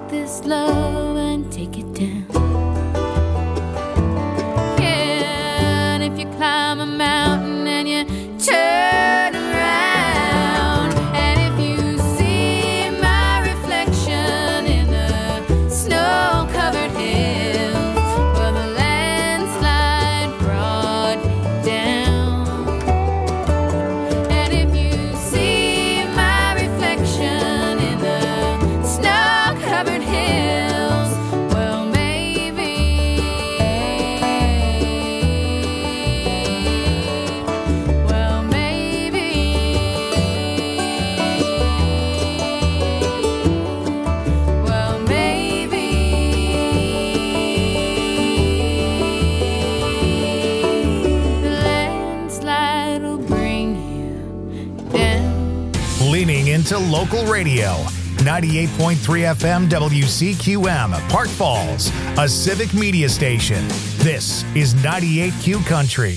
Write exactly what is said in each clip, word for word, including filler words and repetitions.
this love and take it down. Yeah, and if you climb a mountain and you turn around, and if you see my reflection in the snow-covered hills, well, the landslide brought me down. And if you see my reflection in the snow-covered hills, well, maybe, well, maybe, well, maybe the landslide will bring you down. Leaning into local radio. ninety-eight point three F M W C Q M, Park Falls, a civic media station. This is ninety-eight Q Country.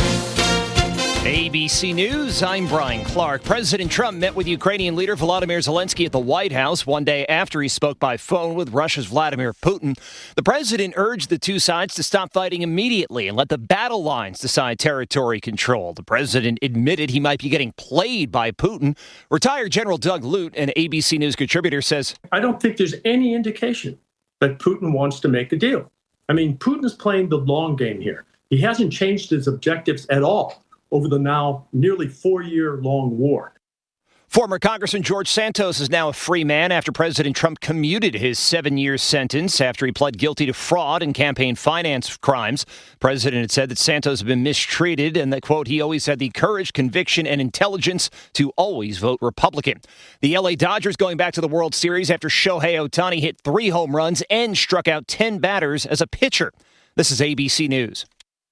A B C News, I'm Brian Clark. President Trump met with Ukrainian leader Volodymyr Zelensky at the White House one day after he spoke by phone with Russia's Vladimir Putin. The president urged the two sides to stop fighting immediately and let the battle lines decide territory control. The president admitted he might be getting played by Putin. Retired General Doug Lute, an A B C News contributor, says, I don't think there's any indication that Putin wants to make a deal. I mean, Putin's playing the long game here. He hasn't changed his objectives at all over the now nearly four-year-long war. Former Congressman George Santos is now a free man after President Trump commuted his seven-year sentence after he pled guilty to fraud and campaign finance crimes. The president had said that Santos had been mistreated and that, quote, he always had the courage, conviction, and intelligence to always vote Republican. The L A Dodgers going back to the World Series after Shohei Ohtani hit three home runs and struck out ten batters as a pitcher. This is A B C News.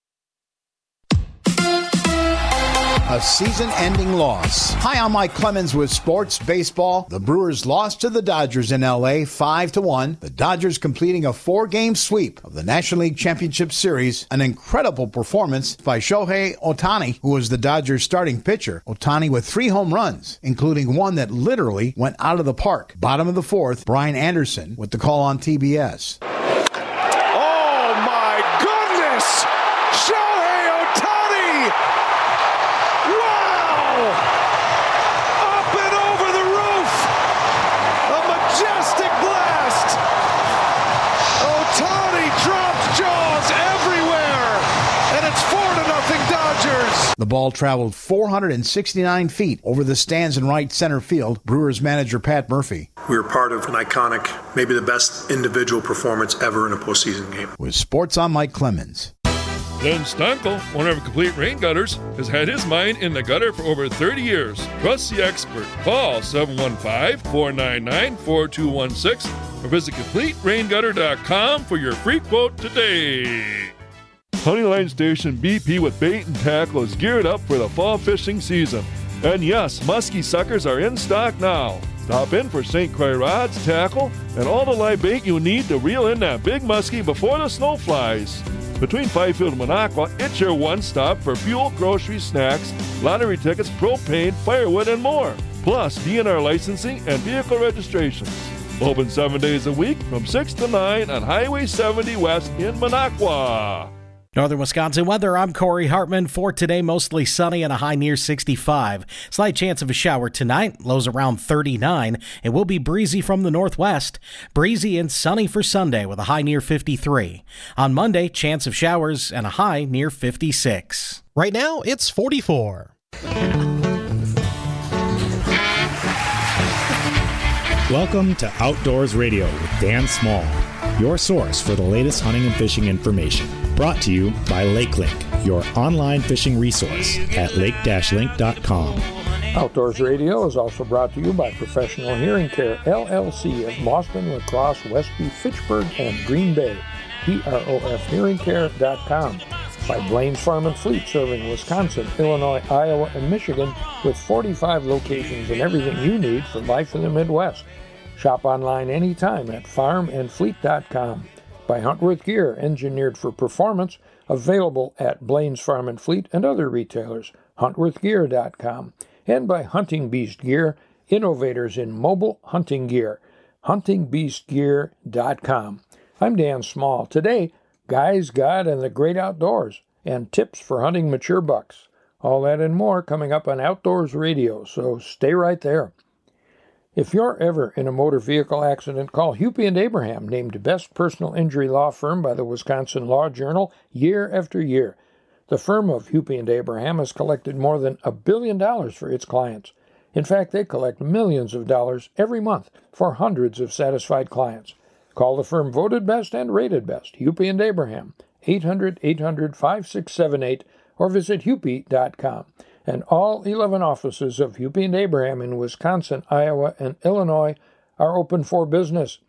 A season-ending loss. Hi, I'm Mike Clemens with Sports Baseball. The Brewers lost to the Dodgers in L A five to one. The Dodgers completing a four-game sweep of the National League Championship Series. An incredible performance by Shohei Ohtani, who was the Dodgers' starting pitcher. Ohtani with three home runs, including one that literally went out of the park. Bottom of the fourth, Brian Anderson with the call on T B S. Oh, my goodness! Shohei Ohtani! Wow! Up and over the roof! A majestic blast! Ohtani dropped jaws everywhere! And it's four to nothing Dodgers! The ball traveled four hundred sixty-nine feet over the stands in right center field. Brewers manager Pat Murphy. We were part of an iconic, maybe the best individual performance ever in a postseason game. With Sports, I'm Mike Clemens. Glenn Stanko, owner of Complete Rain Gutters, has had his mind in the gutter for over thirty years. Trust the expert. Call seven one five, four nine nine, four two one six or visit complete rain gutter dot com for your free quote today. Honeyline Station B P with bait and tackle is geared up for the fall fishing season. And yes, muskie suckers are in stock now. Stop in for Saint Croix rods, tackle, and all the live bait you need to reel in that big muskie before the snow flies. Between Fifield and Minocqua, it's your one-stop for fuel, groceries, snacks, lottery tickets, propane, firewood, and more. Plus, D N R licensing and vehicle registrations. Open seven days a week from six to nine on Highway seventy West in Minocqua. Northern Wisconsin weather, I'm Corey Hartman. For today, mostly sunny and a high near sixty-five. Slight chance of a shower tonight, lows around thirty-nine. It will be breezy from the northwest. Breezy and sunny for Sunday with a high near fifty-three. On Monday, chance of showers and a high near fifty-six. Right now, it's forty-four. Welcome to Outdoors Radio with Dan Small, your source for the latest hunting and fishing information. Brought to you by LakeLink, your online fishing resource at lake dash link dot com. Outdoors Radio is also brought to you by Professional Hearing Care, L L C of Boston, La Crosse, Westby, Fitchburg, and Green Bay, P R O F hearing care dot com. By Blaine's Farm and Fleet, serving Wisconsin, Illinois, Iowa, and Michigan with forty-five locations and everything you need for life in the Midwest. Shop online anytime at farm and fleet dot com. By Huntworth Gear, engineered for performance, available at Blaine's Farm and Fleet and other retailers, huntworth gear dot com. And by Hunting Beast Gear, innovators in mobile hunting gear. hunting beast gear dot com. I'm Dan Small. Today, Guys, God, and the Great Outdoors, and tips for hunting mature bucks. All that and more coming up on Outdoors Radio, so stay right there. If you're ever in a motor vehicle accident, call Hupy and Abraham, named Best Personal Injury Law Firm by the Wisconsin Law Journal year after year. The firm of Hupy and Abraham has collected more than a billion dollars for its clients. In fact, they collect millions of dollars every month for hundreds of satisfied clients. Call the firm voted best and rated best, Hupy and Abraham, eight hundred, eight hundred, five six seven eight, or visit hupy dot com. And all eleven offices of Hupy and Abraham in Wisconsin, Iowa, and Illinois are open for business.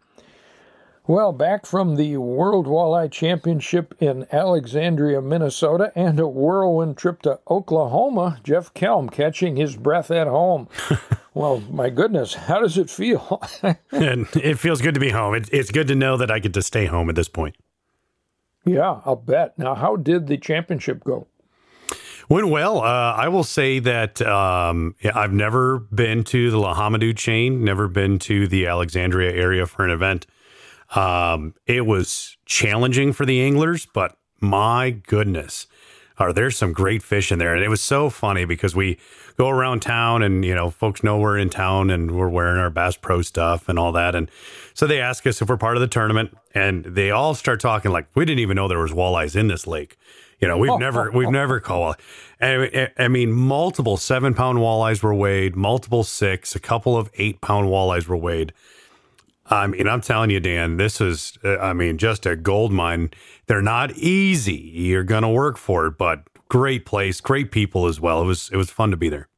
Well, back from the World Walleye Championship in Alexandria, Minnesota, and a whirlwind trip to Oklahoma, Jeff Kelm catching his breath at home. Well, my goodness, how does it feel? And it feels good to be home. It, it's good to know that I get to stay home at this point. Yeah, I'll bet. Now, how did the championship go? Went well. Uh, I will say that um, I've never been to the Lahamadou chain, never been to the Alexandria area for an event. Um, it was challenging for the anglers, but my goodness, are there some great fish in there. And it was so funny because we go around town and, you know, folks know we're in town and we're wearing our Bass Pro stuff and all that. And so they ask us if we're part of the tournament, and they all start talking like, we didn't even know there was walleyes in this lake. You know, we've oh, never, oh, we've oh. never caught. I, I mean, multiple seven pound walleyes were weighed, multiple six, a couple of eight pound walleyes were weighed. I mean, I'm telling you, Dan, this is, uh, I mean, just a gold mine. They're not easy. You're going to work for it, but great place, great people as well. It was, it was fun to be there.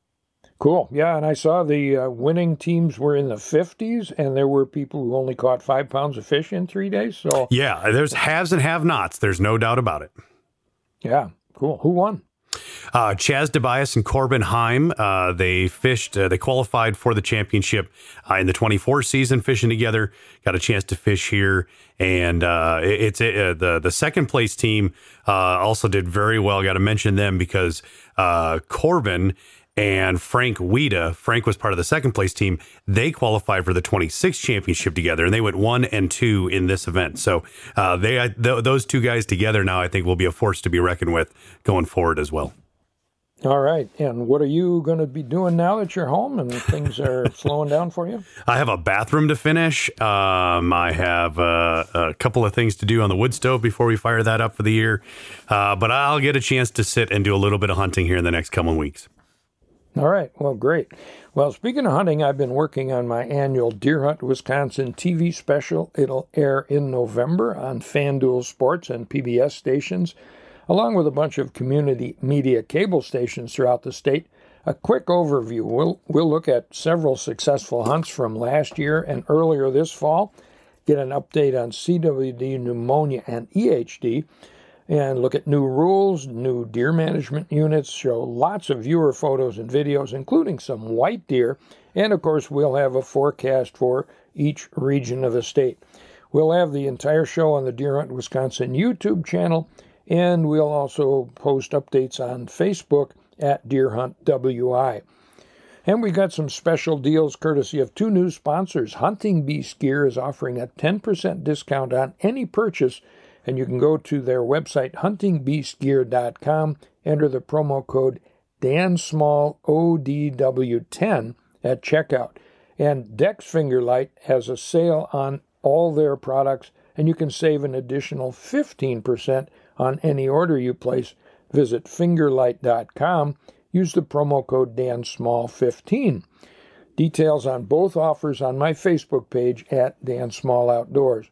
Cool. Yeah. And I saw the uh, winning teams were in the fifties, and there were people who only caught five pounds of fish in three days. So yeah, there's haves and have nots. There's no doubt about it. Yeah. Cool. Who won? Uh, Chaz DeBias and Corbin Heim, uh, they fished, uh, they qualified for the championship uh, in the twenty-four season, fishing together, got a chance to fish here. And uh, it, it's uh, the, the second place team uh, also did very well. Got to mention them because uh, Corbin and Frank Weida, Frank was part of the second place team. They qualified for the twenty-six championship together, and they went one and two in this event. So uh, they th- those two guys together now, I think, will be a force to be reckoned with going forward as well. All right. And what are you going to be doing now that you're home and things are slowing down for you? I have a bathroom to finish. Um, I have uh, a couple of things to do on the wood stove before we fire that up for the year. Uh, but I'll get a chance to sit and do a little bit of hunting here in the next couple weeks. All right. Well, great. Well, speaking of hunting, I've been working on my annual Deer Hunt Wisconsin T V special. It'll air in November on FanDuel Sports and P B S stations, along with a bunch of community media cable stations throughout the state. A quick overview. We'll, we'll look at several successful hunts from last year and earlier this fall, get an update on C W D pneumonia and E H D, and look at new rules, new deer management units, show lots of viewer photos and videos, including some white deer, and of course we'll have a forecast for each region of the state. We'll have the entire show on the Deer Hunt Wisconsin YouTube channel, and we'll also post updates on Facebook at Deer Hunt W I. And we got some special deals courtesy of two new sponsors. Hunting Beast Gear is offering a ten percent discount on any purchase, and you can go to their website, hunting beast gear dot com, enter the promo code Dan Small O D W ten at checkout. And Dex Fingerlight has a sale on all their products, and you can save an additional fifteen percent on any order you place. Visit fingerlight dot com. Use the promo code Dan Small fifteen. Details on both offers on my Facebook page at Dan Small Outdoors.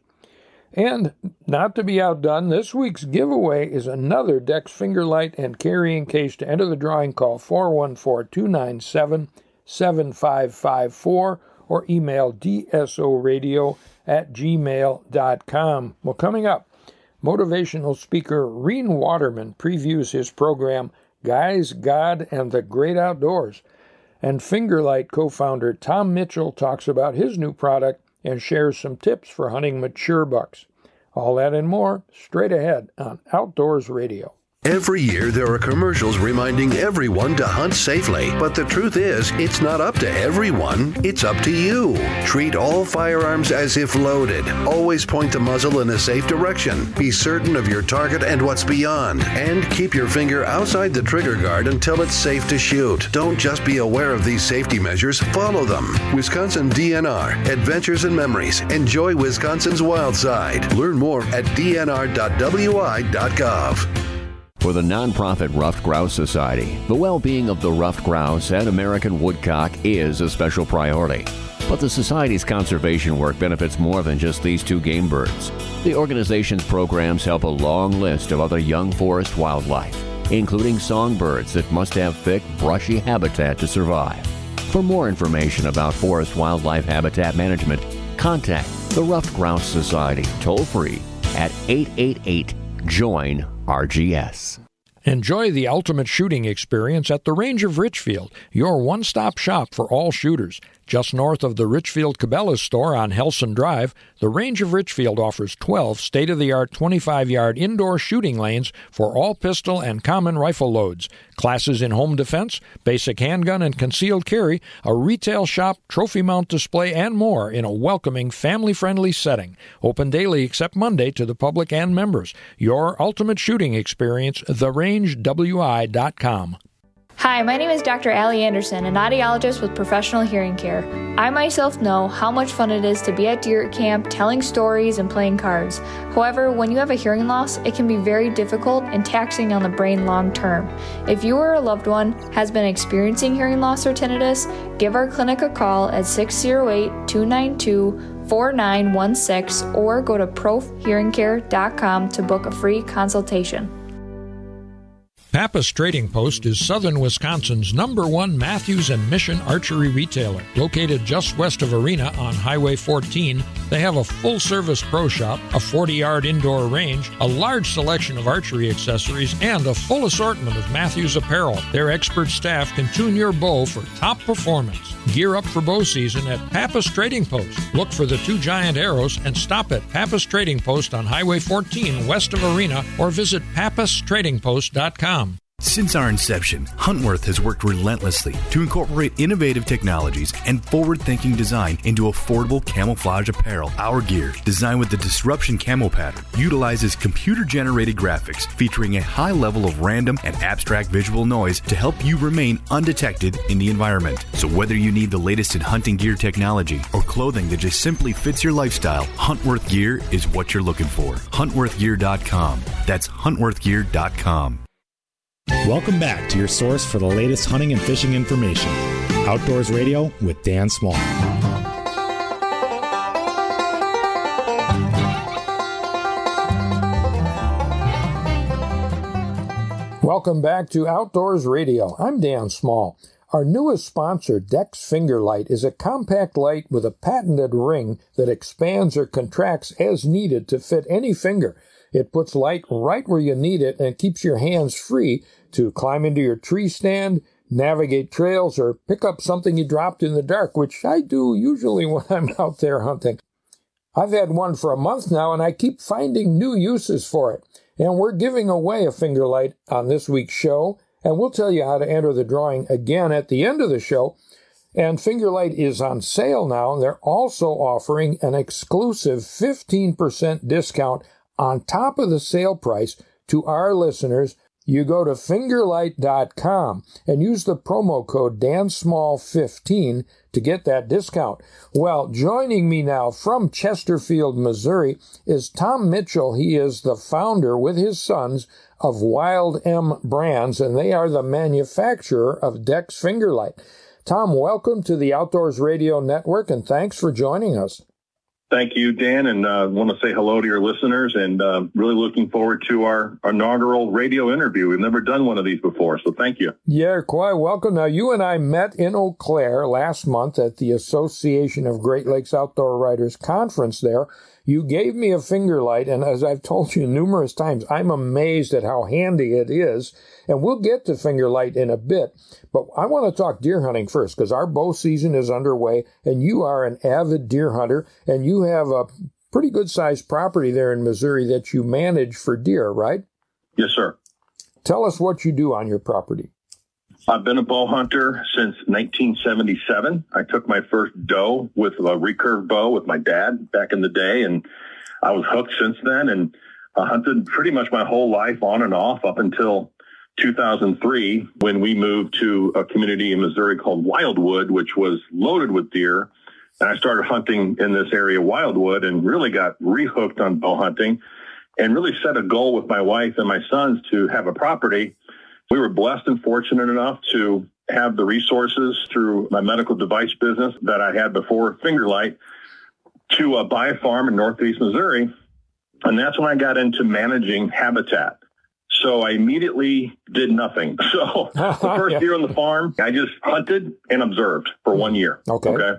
And not to be outdone, this week's giveaway is another Dex Fingerlight and carrying case. To enter the drawing, call four one four, two nine seven, seven five five four or email d s o radio at gmail dot com. Well, coming up, motivational speaker Reen Waterman previews his program, Guys, God, and the Great Outdoors. And Fingerlight co-founder Tom Mitchell talks about his new product and shares some tips for hunting mature bucks. All that and more straight ahead on Outdoors Radio. Every year there are commercials reminding everyone to hunt safely, but the truth is, it's not up to everyone, it's up to you. Treat all firearms as if loaded. Always point the muzzle in a safe direction. Be certain of your target and what's beyond. And keep your finger outside the trigger guard until it's safe to shoot. Don't just be aware of these safety measures, follow them. Wisconsin D N R, Adventures and Memories. Enjoy Wisconsin's wild side. Learn more at d n r dot w i dot gov. For the nonprofit Ruffed Grouse Society, the well-being of the ruffed grouse and American woodcock is a special priority. But the Society's conservation work benefits more than just these two game birds. The organization's programs help a long list of other young forest wildlife, including songbirds that must have thick, brushy habitat to survive. For more information about forest wildlife habitat management, contact the Ruffed Grouse Society toll-free at eight eight eight, join R G S. Enjoy the ultimate shooting experience at the Range of Richfield, your one-stop shop for all shooters. Just north of the Richfield Cabela's store on Helson Drive, the Range of Richfield offers twelve state-of-the-art twenty-five-yard indoor shooting lanes for all pistol and common rifle loads, classes in home defense, basic handgun and concealed carry, a retail shop, trophy mount display, and more in a welcoming, family-friendly setting. Open daily except Monday to the public and members. Your ultimate shooting experience, the range w i dot com. Hi, my name is Doctor Allie Anderson, an audiologist with Professional Hearing Care. I myself know how much fun it is to be at deer camp, telling stories and playing cards. However, when you have a hearing loss, it can be very difficult and taxing on the brain long term. If you or a loved one has been experiencing hearing loss or tinnitus, give our clinic a call at six oh eight, two nine two, four nine one six or go to prof hearing care dot com to book a free consultation. Pappas Trading Post is southern Wisconsin's number one Matthews and Mission archery retailer. Located just west of Arena on Highway fourteen, they have a full-service pro shop, a forty-yard indoor range, a large selection of archery accessories, and a full assortment of Matthews apparel. Their expert staff can tune your bow for top performance. Gear up for bow season at Pappas Trading Post. Look for the two giant arrows and stop at Pappas Trading Post on Highway fourteen west of Arena or visit pappas trading post dot com. Since our inception, Huntworth has worked relentlessly to incorporate innovative technologies and forward-thinking design into affordable camouflage apparel. Our gear, designed with the Disruption Camo pattern, utilizes computer-generated graphics featuring a high level of random and abstract visual noise to help you remain undetected in the environment. So whether you need the latest in hunting gear technology or clothing that just simply fits your lifestyle, Huntworth Gear is what you're looking for. huntworth gear dot com. That's huntworth gear dot com. Welcome back to your source for the latest hunting and fishing information. Outdoors Radio with Dan Small. Welcome back to Outdoors Radio. I'm Dan Small. Our newest sponsor, Dex Finger Light, is a compact light with a patented ring that expands or contracts as needed to fit any finger. It puts light right where you need it and keeps your hands free to climb into your tree stand, navigate trails, or pick up something you dropped in the dark, which I do usually when I'm out there hunting. I've had one for a month now, and I keep finding new uses for it. And we're giving away a finger light on this week's show, and we'll tell you how to enter the drawing again at the end of the show. And Fingerlight is on sale now. They're also offering an exclusive fifteen percent discount on top of the sale price to our listeners. You go to fingerlight dot com and use the promo code Dan Small fifteen to get that discount. Well, joining me now from Chesterfield, Missouri, is Tom Mitchell. He is the founder with his sons of Wild M Brands, and they are the manufacturer of Dex Fingerlight. Tom, welcome to the Outdoors Radio Network, and thanks for joining us. Thank you, Dan, and I uh, want to say hello to your listeners, and uh, really looking forward to our, our inaugural radio interview. We've never done one of these before, so thank you. Yeah, quite welcome. Now, you and I met in Eau Claire last month at the Association of Great Lakes Outdoor Writers Conference there. You gave me a finger light, and as I've told you numerous times, I'm amazed at how handy it is. And we'll get to finger light in a bit, but I want to talk deer hunting first because our bow season is underway, and you are an avid deer hunter, and you have a pretty good-sized property there in Missouri that you manage for deer, right? Yes, sir. Tell us what you do on your property. I've been a bow hunter since nineteen seventy-seven. I took my first doe with a recurve bow with my dad back in the day, and I was hooked since then, and I hunted pretty much my whole life on and off up until two thousand three when we moved to a community in Missouri called Wildwood, which was loaded with deer. And I started hunting in this area, Wildwood, and really got rehooked on bow hunting and really set a goal with my wife and my sons to have a property. We were blessed and fortunate enough to have the resources through my medical device business that I had before Fingerlight to uh, buy a farm in Northeast Missouri. And that's when I got into managing habitat. So I immediately did nothing. So the first yeah. year on the farm, I just hunted and observed for one year. Okay. Okay.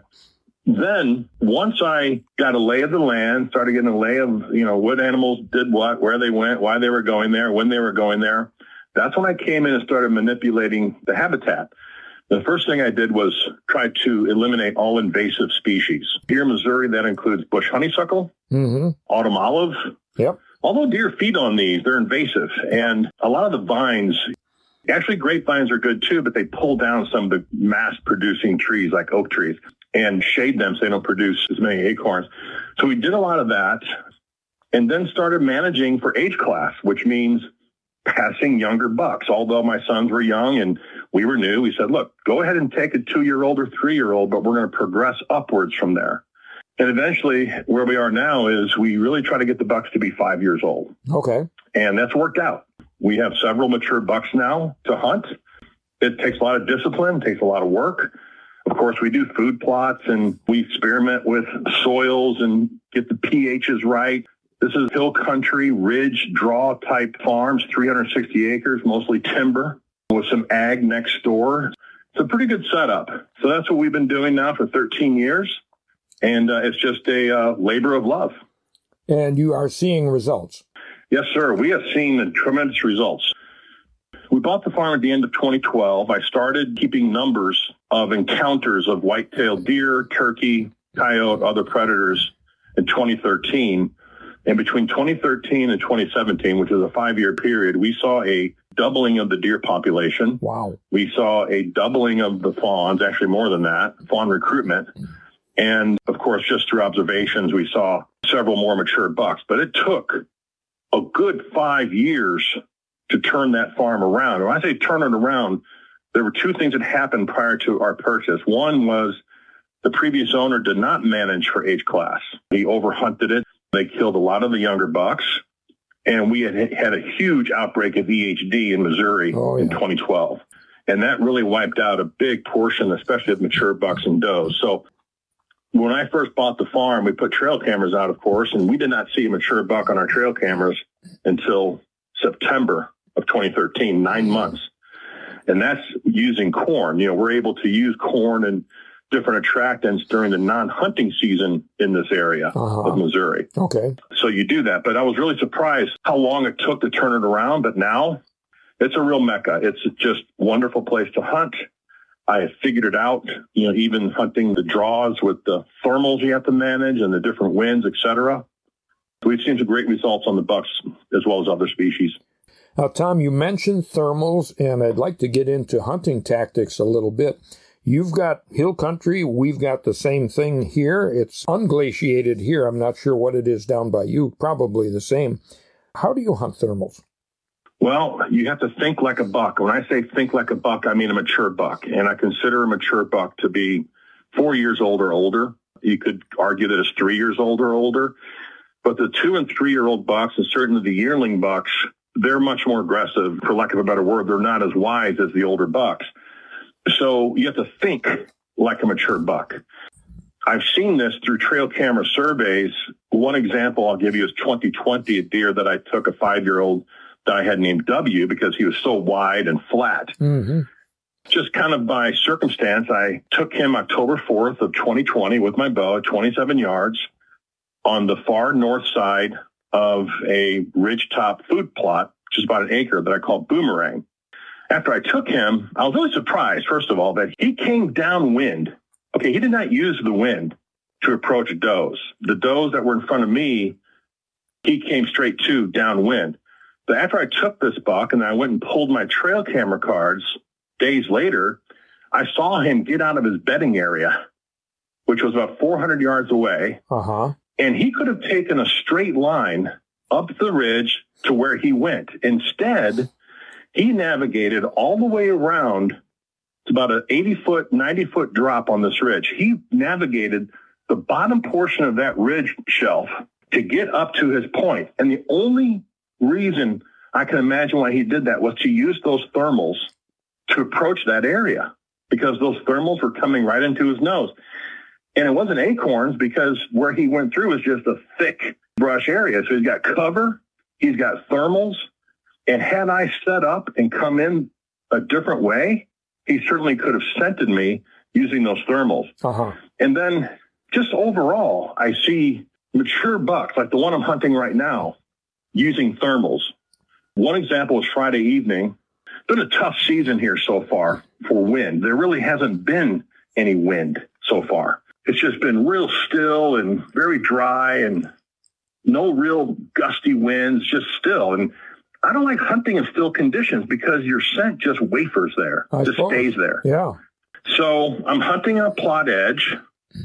Then once I got a lay of the land, started getting a lay of, you know, what animals did what, where they went, why they were going there, when they were going there. That's when I came in and started manipulating the habitat. The first thing I did was try to eliminate all invasive species. Here in Missouri, that includes bush honeysuckle, mm-hmm. autumn olive. Yep. Although deer feed on these, they're invasive. And a lot of the vines, actually grapevines are good too, but they pull down some of the mass-producing trees like oak trees and shade them so they don't produce as many acorns. So we did a lot of that and then started managing for age class, which means passing younger bucks. Although my sons were young and we were new, we said, look, go ahead and take a two-year-old or three-year-old, but we're going to progress upwards from there. And eventually where we are now is we really try to get the bucks to be five years old. Okay. And that's worked out. We have several mature bucks now to hunt. It takes a lot of discipline, takes a lot of work. Of course, we do food plots and we experiment with soils and get the pHs right. This is hill country, ridge, draw type farms, three hundred sixty acres, mostly timber with some ag next door. It's a pretty good setup. So that's what we've been doing now for thirteen years. And uh, it's just a uh, labor of love. And you are seeing results. Yes, sir. We have seen tremendous results. We bought the farm at the end of twenty twelve. I started keeping numbers of encounters of white-tailed deer, turkey, coyote, other predators in twenty thirteen. And between twenty thirteen and twenty seventeen, which is a five-year period, we saw a doubling of the deer population. Wow. We saw a doubling of the fawns, actually more than that, fawn recruitment. And, of course, just through observations, we saw several more mature bucks. But it took a good five years to turn that farm around. When I say turn it around, there were two things that happened prior to our purchase. One was the previous owner did not manage for age class. He overhunted it. They killed a lot of the younger bucks. And we had had a huge outbreak of E H D in Missouri oh, yeah. in twenty twelve. And that really wiped out a big portion, especially of mature bucks and does. So when I first bought the farm, we put trail cameras out, of course, and we did not see a mature buck on our trail cameras until September of twenty thirteen, nine months. And that's using corn. You know, we're able to use corn and different attractants during the non-hunting season in this area uh-huh. of Missouri. Okay. So you do that. But I was really surprised how long it took to turn it around. But now it's a real mecca. It's just a wonderful place to hunt. I have figured it out, you know, even hunting the draws with the thermals you have to manage and the different winds, et cetera. We've seen some great results on the bucks as well as other species. Now, Tom, you mentioned thermals, and I'd like to get into hunting tactics a little bit. You've got hill country. We've got the same thing here. It's unglaciated here. I'm not sure what it is down by you. Probably the same. How do you hunt thermals? Well, you have to think like a buck. When I say think like a buck, I mean a mature buck. And I consider a mature buck to be four years old or older. You could argue that it's three years old or older. But the two and three-year-old bucks, and certainly the yearling bucks, they're much more aggressive. For lack of a better word, they're not as wise as the older bucks. So you have to think like a mature buck. I've seen this through trail camera surveys. One example I'll give you is twenty twenty, a deer that I took, a five-year-old that I had named W because he was so wide and flat. Mm-hmm. Just kind of by circumstance, I took him October fourth of twenty twenty with my bow at twenty-seven yards on the far north side of a ridgetop food plot, which is about an acre that I call Boomerang. After I took him, I was really surprised, first of all, that he came downwind. Okay, he did not use the wind to approach does. The does that were in front of me, he came straight to downwind. But after I took this buck and I went and pulled my trail camera cards days later, I saw him get out of his bedding area, which was about four hundred yards away. Uh-huh. And he could have taken a straight line up the ridge to where he went. Instead, he navigated all the way around. It's about an eighty foot, ninety foot drop on this ridge. He navigated the bottom portion of that ridge shelf to get up to his point. And the only reason I can imagine why he did that was to use those thermals to approach that area, because those thermals were coming right into his nose. And it wasn't acorns, because where he went through was just a thick brush area. So he's got cover, he's got thermals, and had I set up and come in a different way, he certainly could have scented me using those thermals. Uh-huh. And then just overall, I see mature bucks, like the one I'm hunting right now, using thermals. One example was Friday evening. It's been a tough season here so far for wind. There really hasn't been any wind so far. It's just been real still and very dry and no real gusty winds, just still. And I don't like hunting in still conditions because your scent just wafers there, I just suppose. stays there. Yeah. So I'm hunting on a plot edge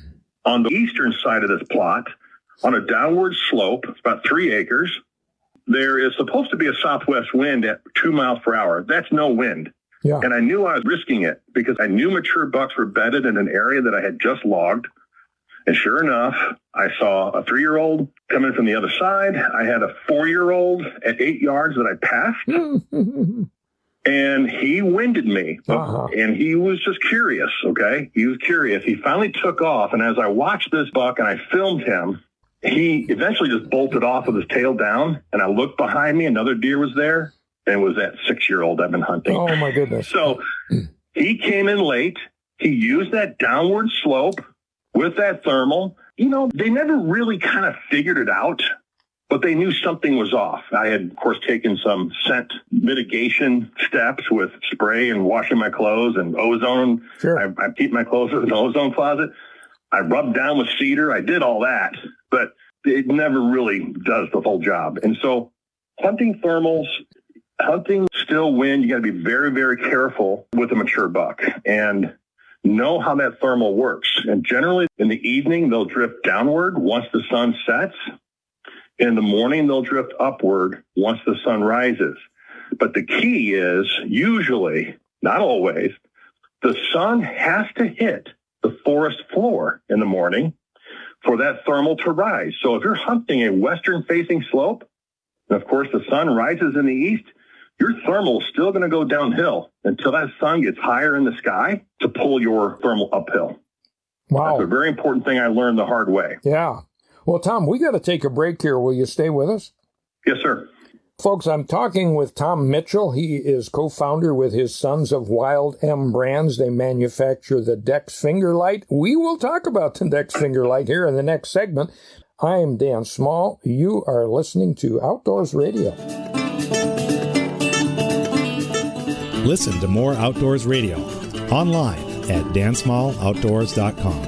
on the eastern side of this plot on a downward slope. It's about three acres. There is supposed to be a southwest wind at two miles per hour. That's no wind. Yeah. And I knew I was risking it because I knew mature bucks were bedded in an area that I had just logged. And sure enough, I saw a three-year-old coming from the other side. I had a four-year-old at eight yards that I passed. And he winded me. Uh-huh. And he was just curious, okay? He was curious. He finally took off. And as I watched this buck and I filmed him, he eventually just bolted off with his tail down. And I looked behind me. Another deer was there. And it was that six-year-old I've been hunting. Oh, my goodness. So he came in late. He used that downward slope with that thermal. You know, they never really kind of figured it out, but they knew something was off. I had, of course, taken some scent mitigation steps with spray and washing my clothes and ozone. Sure. I, I keep my clothes in an ozone closet. I rubbed down with cedar. I did all that, but it never really does the whole job. And so hunting thermals, hunting still wind, you got to be very, very careful with a mature buck and know how that thermal works. And generally in the evening, they'll drift downward once the sun sets. In the morning, they'll drift upward once the sun rises. But the key is usually, not always, the sun has to hit the forest floor in the morning for that thermal to rise. So if you're hunting a western-facing slope, and of course the sun rises in the east, your thermal is still going to go downhill until that sun gets higher in the sky to pull your thermal uphill. Wow. That's a very important thing I learned the hard way. Yeah. Well, Tom, we got to take a break here. Will you stay with us? Yes, sir. Folks, I'm talking with Tom Mitchell. He is co-founder with his Sons of Wild M Brands. They manufacture the Dex Finger Light. We will talk about the Dex Finger Light here in the next segment. I am Dan Small. You are listening to Outdoors Radio. Listen to more Outdoors Radio online at dan small outdoors dot com.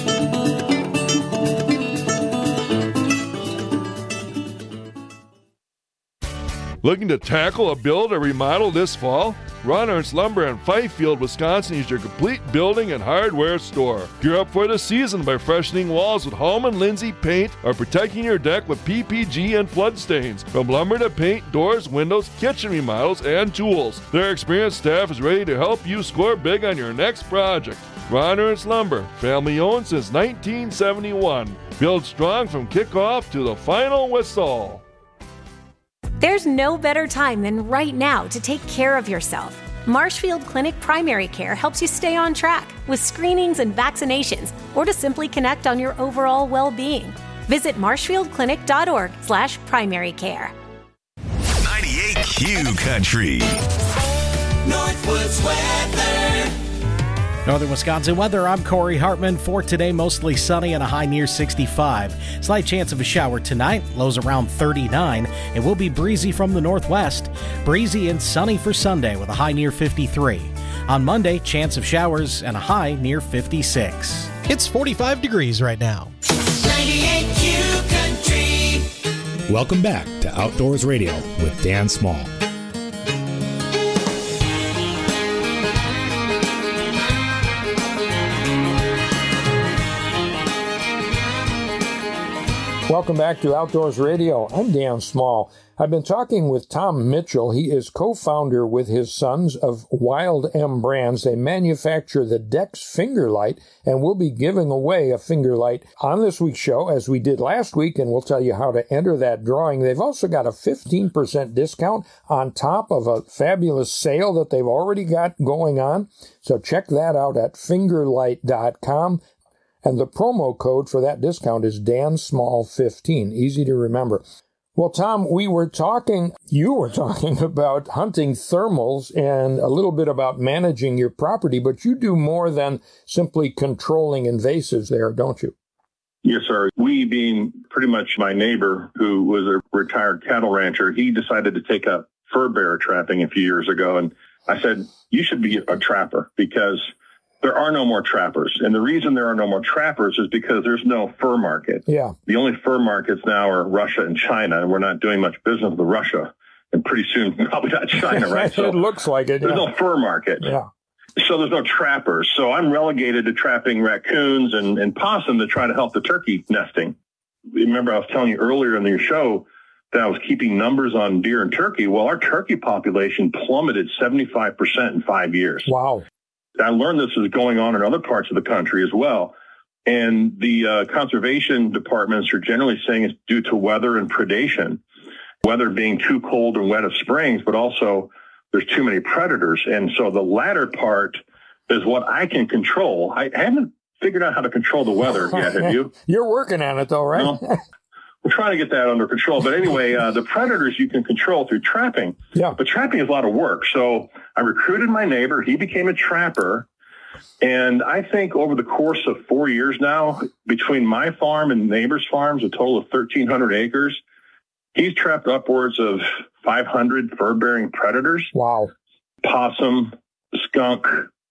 Looking to tackle a build or remodel this fall? Ron Ernst Lumber in Fifield, Wisconsin is your complete building and hardware store. Gear up for the season by freshening walls with Holman Lindsay paint or protecting your deck with P P G and flood stains. From lumber to paint, doors, windows, kitchen remodels, and tools, their experienced staff is ready to help you score big on your next project. Ron Ernst Lumber, family owned since nineteen seventy-one. Build strong from kickoff to the final whistle. There's no better time than right now to take care of yourself. Marshfield Clinic Primary Care helps you stay on track with screenings and vaccinations, or to simply connect on your overall well-being. Visit marshfield clinic dot org slash primary care. ninety-eight Q Country. Northwoods weather. Northern Wisconsin weather, I'm Corey Hartman. For today, mostly sunny and a high near sixty-five. Slight chance of a shower tonight, lows around thirty-nine. It will be breezy from the northwest. Breezy and sunny for Sunday with a high near fifty-three. On Monday, chance of showers and a high near fifty-six. It's forty-five degrees right now. ninety-eight Q Country. Welcome back to Outdoors Radio with Dan Small. Welcome back to Outdoors Radio. I'm Dan Small. I've been talking with Tom Mitchell. He is co-founder with his sons of Wild M Brands. They manufacture the Dex Finger Light, and we'll be giving away a finger light on this week's show, as we did last week, and we'll tell you how to enter that drawing. They've also got a fifteen percent discount on top of a fabulous sale that they've already got going on. So check that out at finger light dot com. And the promo code for that discount is Dan Small fifteen. Easy to remember. Well, Tom, we were talking, you were talking about hunting thermals and a little bit about managing your property, but you do more than simply controlling invasives there, don't you? Yes, sir. We, being pretty much my neighbor who was a retired cattle rancher, he decided to take up fur bearer trapping a few years ago. And I said, you should be a trapper because there are no more trappers. And the reason there are no more trappers is because there's no fur market. Yeah. The only fur markets now are Russia and China, and we're not doing much business with Russia. And pretty soon, probably not China, right? So it looks like it. There's Yeah. no fur market. Yeah. So there's no trappers. So I'm relegated to trapping raccoons and, and possum to try to help the turkey nesting. Remember, I was telling you earlier in your show that I was keeping numbers on deer and turkey. Well, our turkey population plummeted seventy-five percent in five years. Wow. I learned this is going on in other parts of the country as well. And the uh, conservation departments are generally saying it's due to weather and predation, weather being too cold and wet of springs, but also there's too many predators. And so the latter part is what I can control. I haven't figured out how to control the weather yet, have you? You're working on it, though, right? No. We're trying to get that under control. But anyway, uh, the predators you can control through trapping. Yeah. But trapping is a lot of work. So I recruited my neighbor. He became a trapper. And I think over the course of four years now, between my farm and neighbors' farms, a total of thirteen hundred acres, he's trapped upwards of five hundred fur-bearing predators. Wow. Possum, skunk,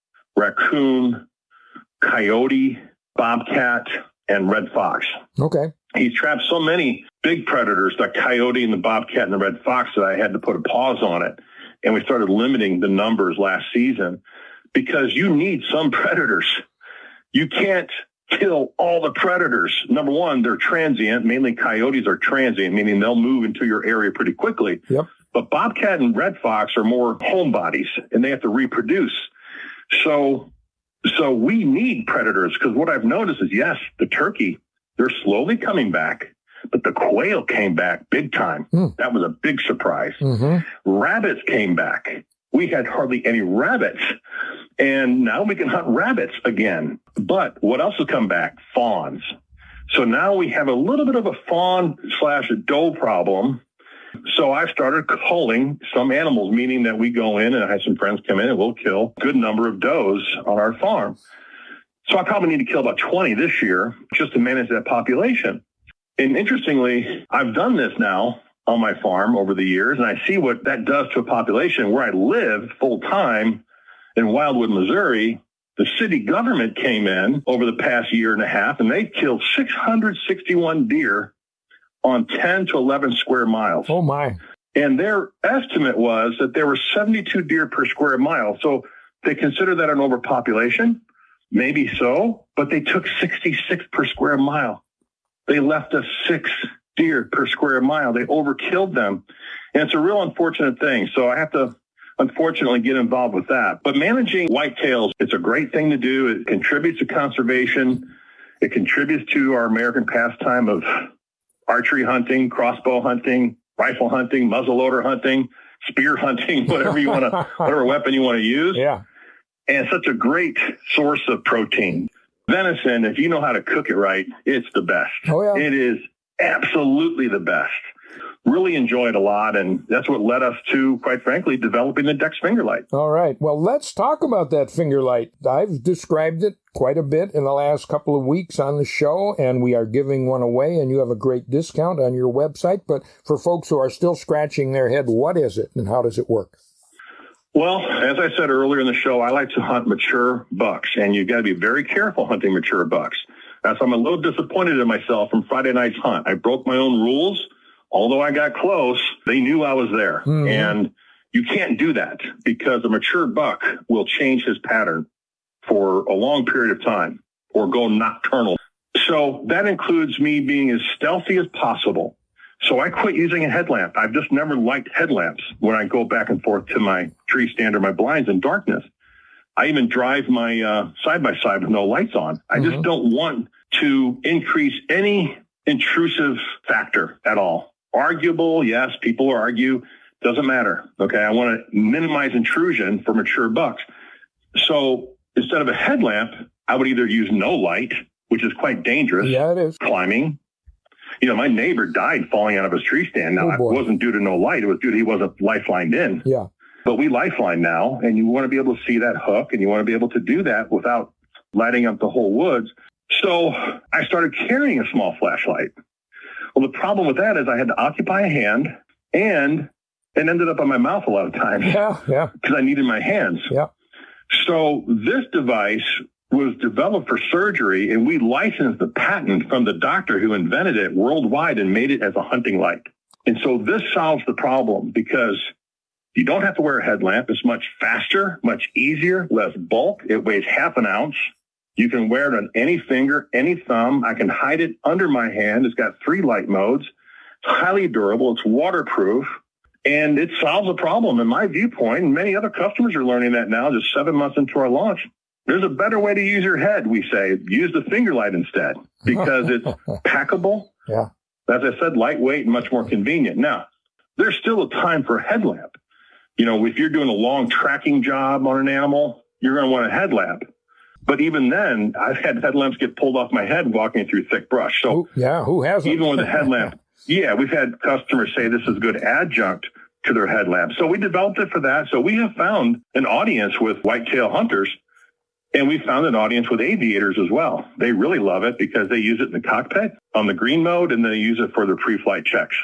raccoon, coyote, bobcat, and red fox. Okay. He's trapped so many big predators, the coyote and the bobcat and the red fox, that I had to put a pause on it. And we started limiting the numbers last season because you need some predators. You can't kill all the predators. Number one, they're transient. Mainly coyotes are transient, meaning they'll move into your area pretty quickly. Yep. But bobcat and red fox are more homebodies, and they have to reproduce. So, so we need predators because what I've noticed is, yes, the turkey, they're slowly coming back, but the quail came back big time. Mm. That was a big surprise. Mm-hmm. Rabbits came back. We had hardly any rabbits, and now we can hunt rabbits again. But what else has come back? Fawns. So now we have a little bit of a fawn slash a doe problem. So I've started culling some animals, meaning that we go in, and I have some friends come in and we'll kill a good number of does on our farm. So I probably need to kill about twenty this year just to manage that population. And interestingly, I've done this now on my farm over the years, and I see what that does to a population. Where I live full time in Wildwood, Missouri, the city government came in over the past year and a half, and they killed six hundred sixty-one deer on ten to eleven square miles. Oh, my. And their estimate was that there were seventy-two deer per square mile. So they consider that an overpopulation. Maybe so, but they took sixty-six per square mile. They left us six deer per square mile. They overkilled them. And it's a real unfortunate thing. So I have to, unfortunately, get involved with that. But managing whitetails, it's a great thing to do. It contributes to conservation. It contributes to our American pastime of archery hunting, crossbow hunting, rifle hunting, muzzleloader hunting, spear hunting, whatever you want to, whatever weapon you want to use. Yeah. And such a great source of protein. Venison, if you know how to cook it right, it's the best. Oh, yeah. It is absolutely the best. Really enjoy it a lot, and that's what led us to, quite frankly, developing the Dex Finger Light. All right. Well, let's talk about that finger light. I've described it quite a bit in the last couple of weeks on the show, and we are giving one away, and you have a great discount on your website. But for folks who are still scratching their head, what is it, and how does it work? Well, as I said earlier in the show, I like to hunt mature bucks, and you've got to be very careful hunting mature bucks. That's why I'm a little disappointed in myself from Friday night's hunt. I broke my own rules although I got close, they knew I was there. Mm-hmm. And you can't do that because a mature buck will change his pattern for a long period of time or go nocturnal. So that includes me being as stealthy as possible. So I quit using a headlamp. I've just never liked headlamps when I go back and forth to my tree stand or my blinds in darkness. I even drive my uh, side-by-side with no lights on. I mm-hmm. just don't want to increase any intrusive factor at all. Arguable, yes, people argue. Doesn't matter. Okay, I want to minimize intrusion for mature bucks. So instead of a headlamp, I would either use no light, which is quite dangerous. Yeah, it is. Climbing. You know, my neighbor died falling out of his tree stand. Now, oh, it wasn't due to no light. It was due to he wasn't lifelined in. Yeah. But we lifeline now, and you want to be able to see that hook, and you want to be able to do that without lighting up the whole woods. So I started carrying a small flashlight. Well, the problem with that is I had to occupy a hand, and it ended up on my mouth a lot of times. Yeah, yeah. Because I needed my hands. Yeah. So this device was developed for surgery, and we licensed the patent from the doctor who invented it worldwide and made it as a hunting light. And so this solves the problem because you don't have to wear a headlamp. It's much faster, much easier, less bulk. It weighs half an ounce. You can wear it on any finger, any thumb. I can hide it under my hand. It's got three light modes. It's highly durable. It's waterproof. And it solves a problem in my viewpoint. And many other customers are learning that now, just seven months into our launch. There's a better way to use your head, we say. Use the finger light instead because it's packable. Yeah. As I said, lightweight and much more convenient. Now, there's still a time for a headlamp. You know, if you're doing a long tracking job on an animal, you're going to want a headlamp. But even then, I've had headlamps get pulled off my head walking through thick brush. So who, yeah, who hasn't? Even with a headlamp, yeah, we've had customers say this is a good adjunct to their headlamp. So we developed it for that. So we have found an audience with whitetail hunters, and we found an audience with aviators as well. They really love it because they use it in the cockpit on the green mode, and they use it for their pre-flight checks.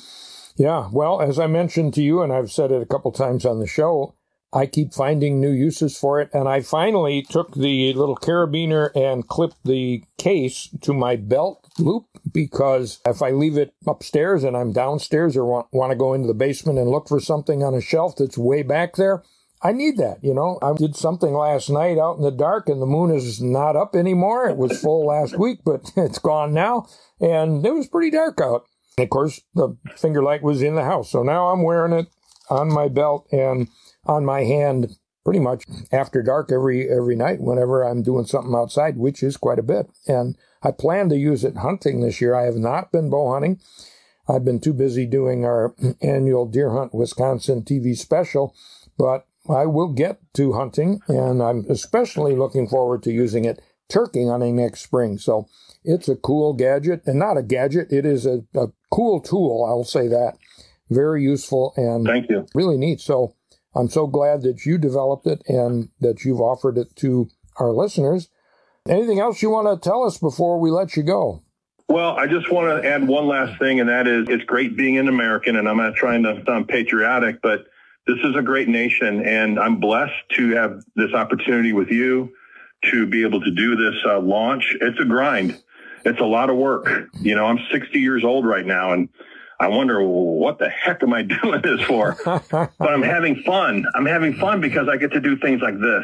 Yeah, well, as I mentioned to you, and I've said it a couple times on the show, I keep finding new uses for it, and I finally took the little carabiner and clipped the case to my belt loop because if I leave it upstairs and I'm downstairs or want, want to go into the basement and look for something on a shelf that's way back there, I need that, you know. I did something last night out in the dark, and the moon is not up anymore. It was full last week, but it's gone now, and it was pretty dark out. And of course, the finger light was in the house, so now I'm wearing it on my belt and on my hand pretty much after dark every every night whenever I'm doing something outside, which is quite a bit. And I plan to use it hunting this year. I have not been bow hunting. I've been too busy doing our annual Deer Hunt Wisconsin T V special, but I will get to hunting, and I'm especially looking forward to using it turkey hunting next spring. So it's a cool gadget, and not a gadget. It is a, a cool tool, I'll say that. Very useful and Thank you. Really neat. So I'm so glad that you developed it and that you've offered it to our listeners. Anything else you want to tell us before we let you go? Well, I just want to add one last thing, and that is it's great being an American, and I'm not trying to sound patriotic, but this is a great nation, and I'm blessed to have this opportunity with you to be able to do this uh, launch. It's a grind. It's a lot of work. You know, I'm sixty years old right now, and I wonder, what the heck am I doing this for? But I'm having fun. I'm having fun because I get to do things like this.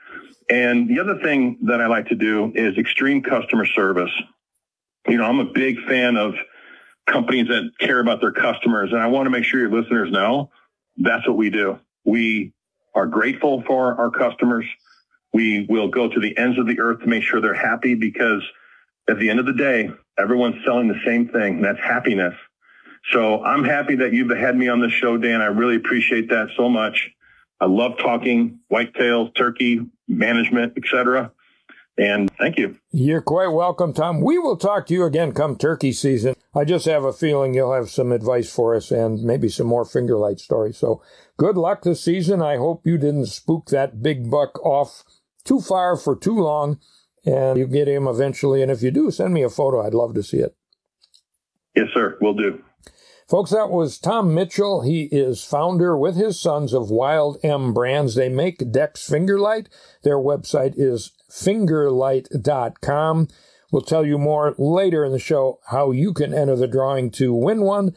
And the other thing that I like to do is extreme customer service. You know, I'm a big fan of companies that care about their customers, and I want to make sure your listeners know that's what we do. We are grateful for our customers. We will go to the ends of the earth to make sure they're happy because at the end of the day, everyone's selling the same thing, and that's happiness. So I'm happy that you've had me on the show, Dan. I really appreciate that so much. I love talking whitetails, turkey, management, et cetera. And thank you. You're quite welcome, Tom. We will talk to you again come turkey season. I just have a feeling you'll have some advice for us and maybe some more finger light stories. So good luck this season. I hope you didn't spook that big buck off too far for too long, and you get him eventually. And if you do, send me a photo. I'd love to see it. Yes, sir. Will do. Folks, that was Tom Mitchell. He is founder with his sons of Wild M Brands. They make Dex Fingerlight. Their website is fingerlight dot com. We'll tell you more later in the show how you can enter the drawing to win one.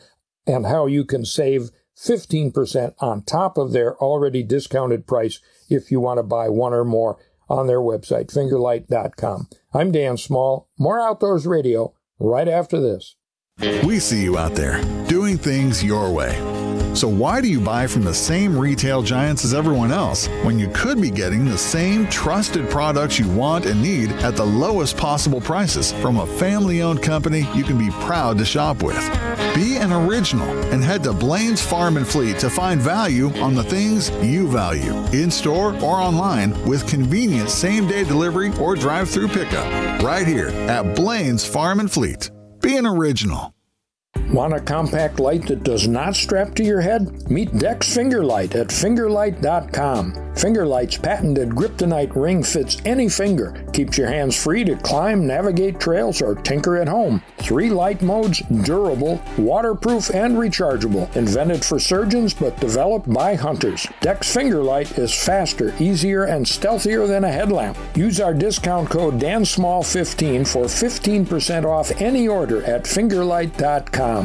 and how you can save fifteen percent on top of their already discounted price if you want to buy one or more on their website, finger light dot com. I'm Dan Small. More Outdoors Radio right after this. We see you out there doing things your way. So why do you buy from the same retail giants as everyone else when you could be getting the same trusted products you want and need at the lowest possible prices from a family-owned company you can be proud to shop with? Be an original and head to Blaine's Farm and Fleet to find value on the things you value, in-store or online with convenient same-day delivery or drive-through pickup right here at Blaine's Farm and Fleet. Be an original. Want a compact light that does not strap to your head? Meet Dex Fingerlight at finger light dot com. Fingerlight's patented Kryptonite ring fits any finger, keeps your hands free to climb, navigate trails, or tinker at home. Three light modes, durable, waterproof, and rechargeable. Invented for surgeons but developed by hunters. Dex Fingerlight is faster, easier, and stealthier than a headlamp. Use our discount code Dan Small fifteen for fifteen percent off any order at finger light dot com.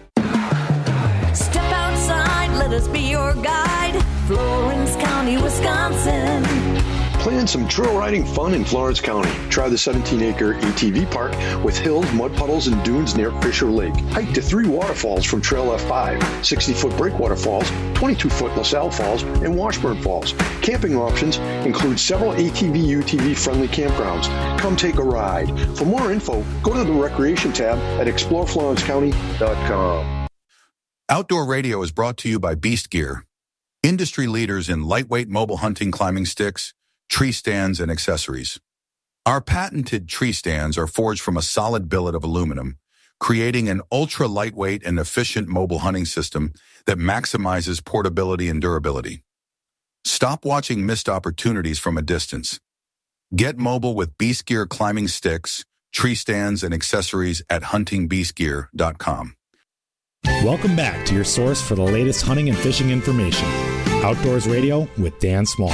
Step outside, let us be your guide. Florence County, Wisconsin. Plan some trail riding fun in Florence County. Try the seventeen acre A T V park with hills, mud puddles, and dunes near Fisher Lake. Hike to three waterfalls from Trail F five, sixty foot Breakwater Falls, twenty-two foot LaSalle Falls, and Washburn Falls. Camping options include several A T V U T V friendly campgrounds. Come take a ride. For more info, go to the Recreation tab at explore florence county dot com. Outdoor Radio is brought to you by Beast Gear, industry leaders in lightweight mobile hunting climbing sticks, tree stands, and accessories. Our patented tree stands are forged from a solid billet of aluminum, creating an ultra-lightweight and efficient mobile hunting system that maximizes portability and durability. Stop watching missed opportunities from a distance. Get mobile with Beast Gear climbing sticks, tree stands, and accessories at hunting beast gear dot com. Welcome back to your source for the latest hunting and fishing information. Outdoors Radio with Dan Small.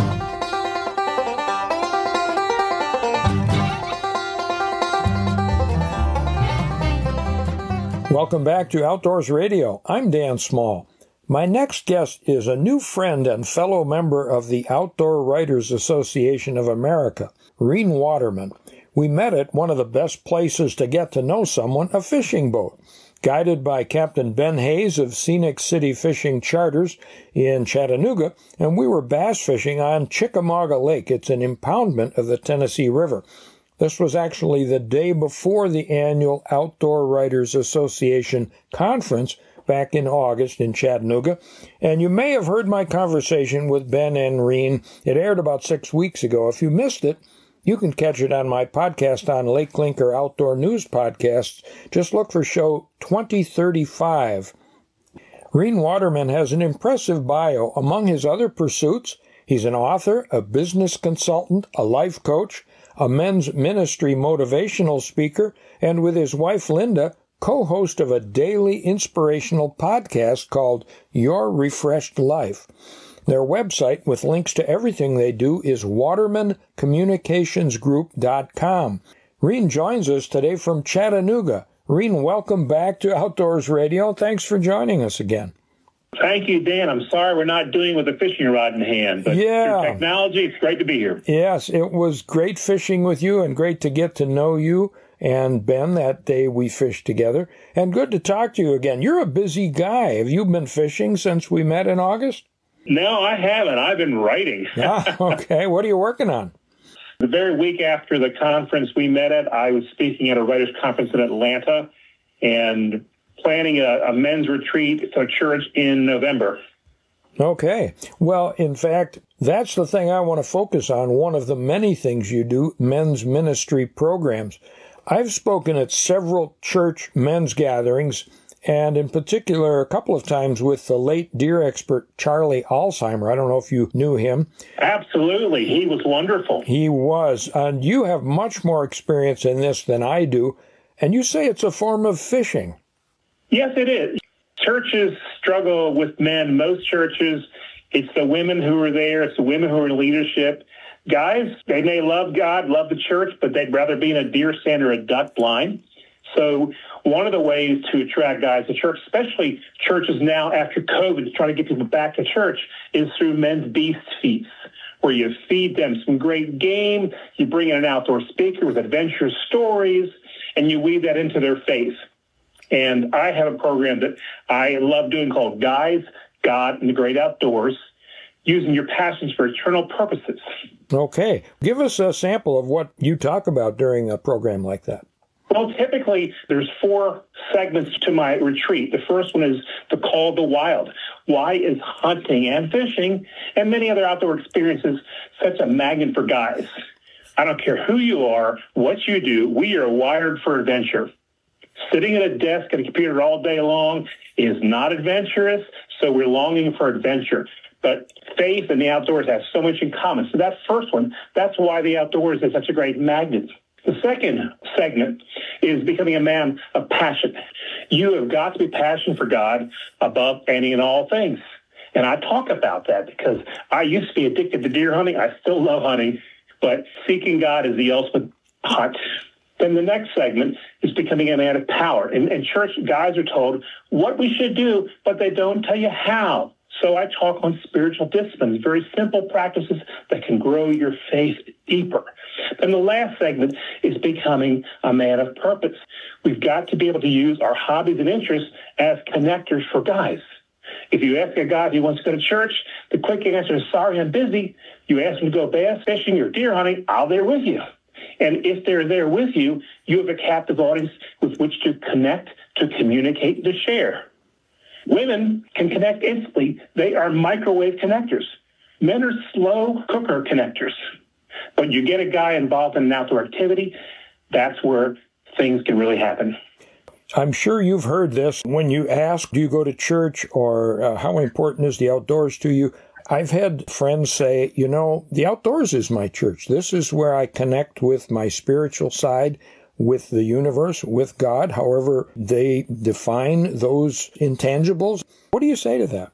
Welcome back to Outdoors Radio. I'm Dan Small. My next guest is a new friend and fellow member of the Outdoor Writers Association of America, Reen Waterman. We met at one of the best places to get to know someone, a fishing boat. Guided by Captain Ben Hayes of Scenic City Fishing Charters in Chattanooga, and we were bass fishing on Chickamauga Lake. It's an impoundment of the Tennessee River. This was actually the day before the annual Outdoor Writers Association conference back in August in Chattanooga, and you may have heard my conversation with Ben and Reen. It aired about six weeks ago. If you missed it, you can catch it on my podcast on Lake Link or Outdoor News Podcasts. Just look for show twenty thirty-five. Reen Waterman has an impressive bio. Among his other pursuits, he's an author, a business consultant, a life coach, a men's ministry motivational speaker, and with his wife Linda, co-host of a daily inspirational podcast called Your Refreshed Life. Their website, with links to everything they do, is waterman communications group dot com. Reen joins us today from Chattanooga. Reen, welcome back to Outdoors Radio. Thanks for joining us again. Thank you, Dan. I'm sorry we're not doing with a fishing rod in hand, but yeah. through technology, it's great to be here. Yes, it was great fishing with you and great to get to know you and Ben that day we fished together. And good to talk to you again. You're a busy guy. Have you been fishing since we met in August? No, I haven't. I've been writing. Ah, okay. What are you working on? The very week after the conference we met at, I was speaking at a writers' conference in Atlanta and planning a, a men's retreat to a church in November. Okay. Well, in fact, that's the thing I want to focus on. One of the many things you do, men's ministry programs. I've spoken at several church men's gatherings, and in particular, a couple of times with the late deer expert Charlie Alzheimer. I don't know if you knew him. Absolutely. He was wonderful. He was. And you have much more experience in this than I do. And you say it's a form of fishing. Yes, it is. Churches struggle with men. Most churches, it's the women who are there. It's the women who are in leadership. Guys, they may love God, love the church, but they'd rather be in a deer stand or a duck blind. So one of the ways to attract guys to church, especially churches now after COVID, trying to get people back to church, is through men's beast feasts, where you feed them some great game, you bring in an outdoor speaker with adventurous stories, and you weave that into their faith. And I have a program that I love doing called Guys, God, and the Great Outdoors, using your passions for eternal purposes. Okay. Give us a sample of what you talk about during a program like that. Well, typically, there's four segments to my retreat. The first one is the call of the wild. Why is hunting and fishing and many other outdoor experiences such a magnet for guys? I don't care who you are, what you do, we are wired for adventure. Sitting at a desk at a computer all day long is not adventurous, so we're longing for adventure. But faith and the outdoors have so much in common. So that first one, that's why the outdoors is such a great magnet. The second segment is becoming a man of passion. You have got to be passionate for God above any and all things. And I talk about that because I used to be addicted to deer hunting. I still love hunting, but seeking God is the ultimate hunt. Then the next segment is becoming a man of power. In, in church, guys are told what we should do, but they don't tell you how. So I talk on spiritual disciplines, very simple practices that can grow your faith deeper. Then the last segment is becoming a man of purpose. We've got to be able to use our hobbies and interests as connectors for guys. If you ask a guy if he wants to go to church, the quick answer is, sorry, I'm busy. You ask him to go bass fishing or deer hunting, I'll there with you. And if they're there with you, you have a captive audience with which to connect, to communicate, to share. Women can connect instantly. They are microwave connectors. Men are slow cooker connectors. But you get a guy involved in an outdoor activity, that's where things can really happen. I'm sure you've heard this. When you ask, do you go to church, or uh, how important is the outdoors to you? I've had friends say, you know, the outdoors is my church. This is where I connect with my spiritual side, with the universe, with God, however they define those intangibles. What do you say to that?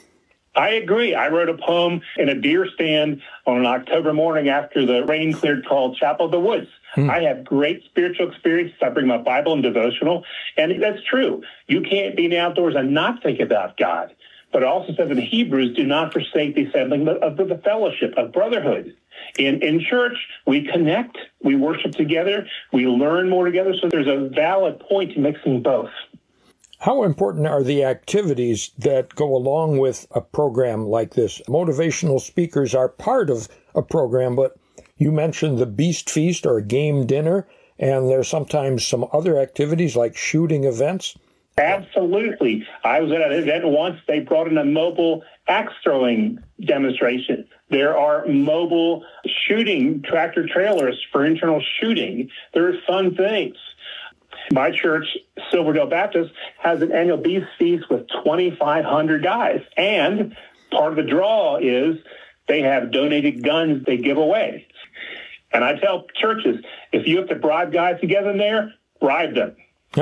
I agree. I wrote a poem in a deer stand on an October morning after the rain cleared called Chapel of the Woods. Hmm. I have great spiritual experiences. I bring my Bible and devotional, and that's true. You can't be in the outdoors and not think about God. But it also says in Hebrews, do not forsake the assembling of the fellowship, of brotherhood. In in church, we connect, we worship together, we learn more together, so there's a valid point to mixing both. How important are the activities that go along with a program like this? Motivational speakers are part of a program, but you mentioned the Beast Feast or a game dinner, and there's sometimes some other activities like shooting events. Absolutely. I was at an event once. They brought in a mobile axe throwing demonstration. There are mobile shooting tractor trailers for internal shooting. There are fun things. My church, Silverdale Baptist, has an annual Beast Feast with twenty-five hundred guys. And part of the draw is they have donated guns they give away. And I tell churches, if you have to bribe guys to get in there, bribe them.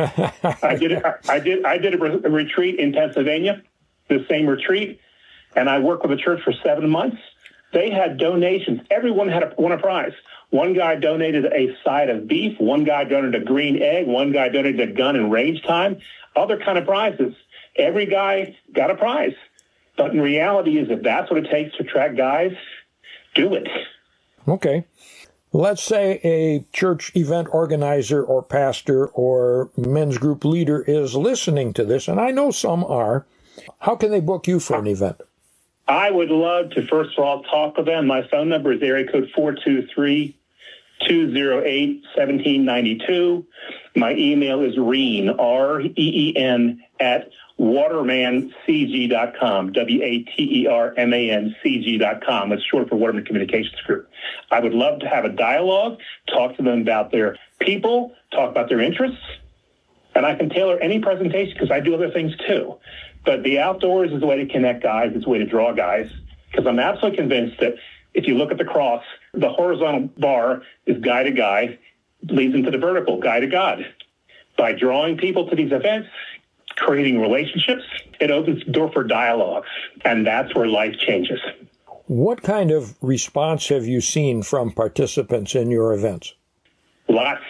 I did it. I did. I did a, re- a retreat in Pennsylvania, the same retreat, and I worked with a church for seven months. They had donations. Everyone had a, won a prize. One guy donated a side of beef. One guy donated a green egg. One guy donated a gun and range time. Other kind of prizes. Every guy got a prize. But in reality, is if that's what it takes to attract guys, do it. Okay. Let's say a church event organizer or pastor or men's group leader is listening to this, and I know some are. How can they book you for an event? I would love to, first of all, talk with them. My phone number is area code four two three, two oh eight, one seven nine two. My email is Reen, R E E N, at waterman c g dot com, W A T E R M A N C G dot com. That's short for Waterman Communications Group. I would love to have a dialogue, talk to them about their people, talk about their interests, and I can tailor any presentation because I do other things too. But the outdoors is the way to connect guys. It's a way to draw guys, because I'm absolutely convinced that if you look at the cross, the horizontal bar is guy to guy, leads into the vertical, guy to God. By drawing people to these events, creating relationships, it opens the door for dialogue, and that's where life changes. What kind of response have you seen from participants in your events? Lots.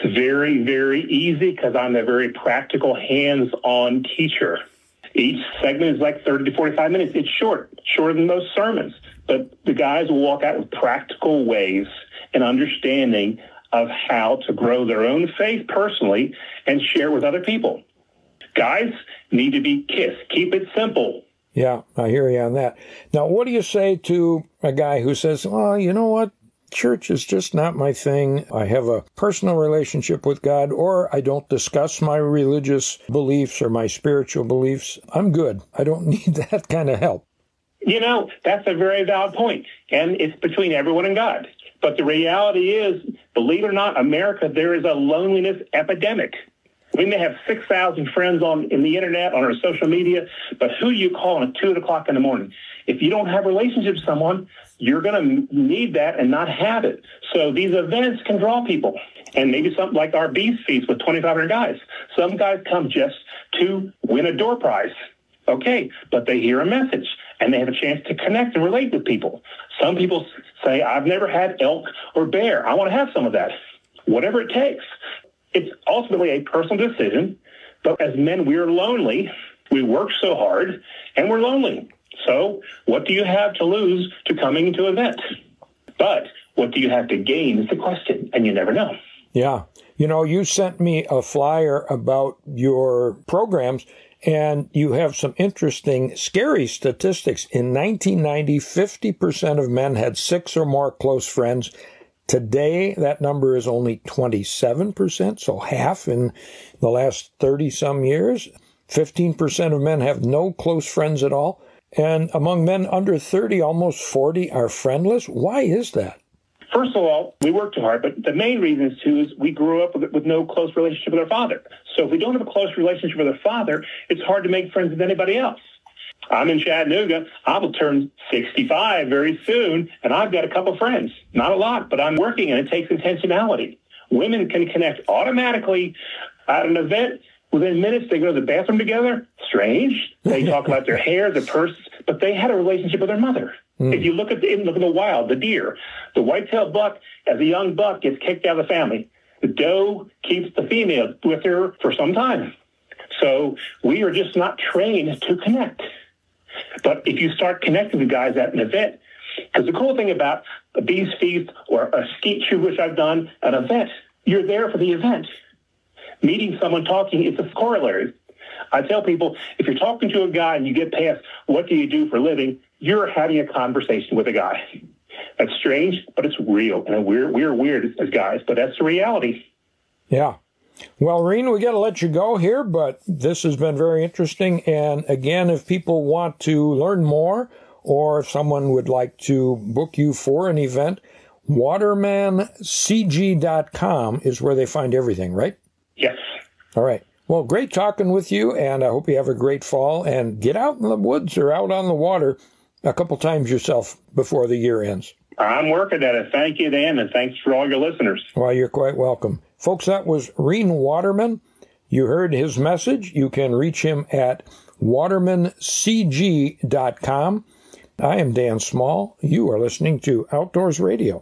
very, very easy because I'm a very practical, hands-on teacher. Each segment is like thirty to forty-five minutes. It's short, shorter than most sermons. But the guys will walk out with practical ways and understanding of how to grow their own faith personally and share with other people. Guys need to be kissed. Keep it simple. Yeah, I hear you on that. Now, what do you say to a guy who says, oh, you know what? Church is just not my thing. I have a personal relationship with God, or I don't discuss my religious beliefs or my spiritual beliefs. I'm good. I don't need that kind of help. You know, that's a very valid point, and it's between everyone and God. But the reality is, believe it or not, America, there is a loneliness epidemic. We may have six thousand friends on in the internet, on our social media, but who do you call at two o'clock in the morning? If you don't have a relationship with someone, you're going to need that and not have it. So these events can draw people. And maybe something like our Beast Feast with twenty-five hundred guys. Some guys come just to win a door prize. Okay, but they hear a message and they have a chance to connect and relate with people. Some people say, I've never had elk or bear. I want to have some of that. Whatever it takes. It's ultimately a personal decision, but as men, we're lonely. We work so hard, and we're lonely. So what do you have to lose to coming to an event? But what do you have to gain is the question, and you never know. Yeah. You know, you sent me a flyer about your programs, and you have some interesting, scary statistics. In nineteen ninety, fifty percent of men had six or more close friends. Today, that number is only twenty-seven percent, so half in the last thirty-some years. fifteen percent of men have no close friends at all. And among men under thirty, almost forty are friendless. Why is that? First of all, we work too hard, but the main reason is, too, is we grew up with, with no close relationship with our father. So if we don't have a close relationship with our father, it's hard to make friends with anybody else. I'm in Chattanooga. I will turn sixty-five very soon, and I've got a couple friends. Not a lot, but I'm working, and it takes intentionality. Women can connect automatically at an event. Within minutes, they go to the bathroom together. Strange. They talk about their hair, their purses, but they had a relationship with their mother. Mm. If you look at the look at the wild, the deer, the white-tailed buck, as a young buck, gets kicked out of the family. The doe keeps the female with her for some time. So we are just not trained to connect. But if you start connecting with guys at an event, because the cool thing about a Beast Feast or a skeet shoot, which I've done, an event, you're there for the event. Meeting someone, talking, it's a corollary. I tell people, if you're talking to a guy and you get past, what do you do for a living, you're having a conversation with a guy. That's strange, but it's real. And we're, we're weird as guys, but that's the reality. Yeah. Well, Reen, we got to let you go here, but this has been very interesting. And again, if people want to learn more, or if someone would like to book you for an event, waterman c g dot com is where they find everything, right? Yes. All right. Well, great talking with you, and I hope you have a great fall, and get out in the woods or out on the water a couple times yourself before the year ends. I'm working at it. Thank you, Dan, and thanks for all your listeners. Well, you're quite welcome. Folks, that was Reen Waterman. You heard his message. You can reach him at waterman c g dot com. I am Dan Small. You are listening to Outdoors Radio.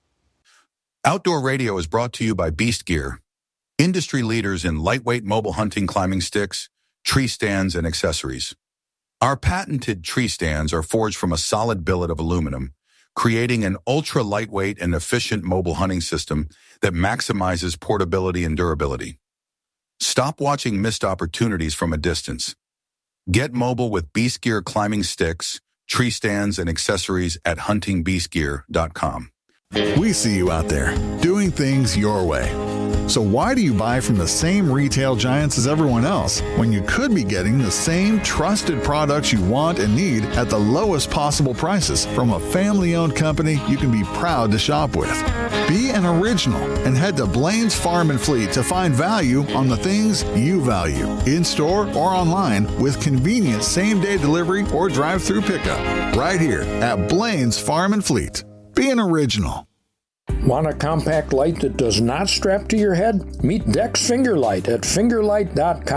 Outdoor Radio is brought to you by Beast Gear, industry leaders in lightweight mobile hunting climbing sticks, tree stands, and accessories. Our patented tree stands are forged from a solid billet of aluminum, creating an ultra-lightweight and efficient mobile hunting system that maximizes portability and durability. Stop watching missed opportunities from a distance. Get mobile with Beast Gear climbing sticks, tree stands, and accessories at hunting beast gear dot com. We see you out there, doing things your way. So why do you buy from the same retail giants as everyone else when you could be getting the same trusted products you want and need at the lowest possible prices from a family-owned company you can be proud to shop with? Be an original and head to Blaine's Farm and Fleet to find value on the things you value, in-store or online, with convenient same-day delivery or drive-through pickup right here at Blaine's Farm and Fleet. Be an original. Want a compact light that does not strap to your head? Meet Dex Fingerlight at fingerlight dot com.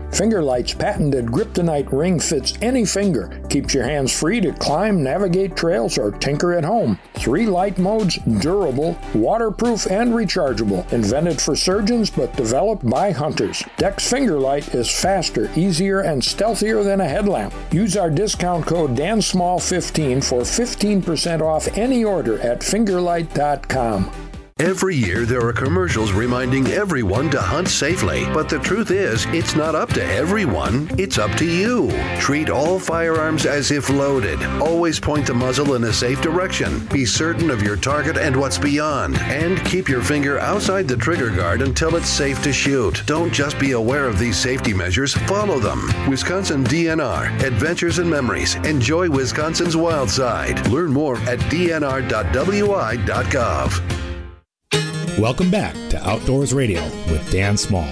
Fingerlight's patented Kryptonite ring fits any finger, keeps your hands free to climb, navigate trails, or tinker at home. Three light modes, durable, waterproof, and rechargeable. Invented for surgeons, but developed by hunters. Dex Fingerlight is faster, easier, and stealthier than a headlamp. Use our discount code Dan Small fifteen for fifteen percent off any order at fingerlight dot com. Every year there are commercials reminding everyone to hunt safely. But the truth is, it's not up to everyone. It's up to you. Treat all firearms as if loaded. Always point the muzzle in a safe direction. Be certain of your target and what's beyond. And keep your finger outside the trigger guard until it's safe to shoot. Don't just be aware of these safety measures, follow them. Wisconsin D N R. Adventures and memories. Enjoy Wisconsin's wild side. Learn more at d n r dot w i dot gov. Welcome back to Outdoors Radio with Dan Small.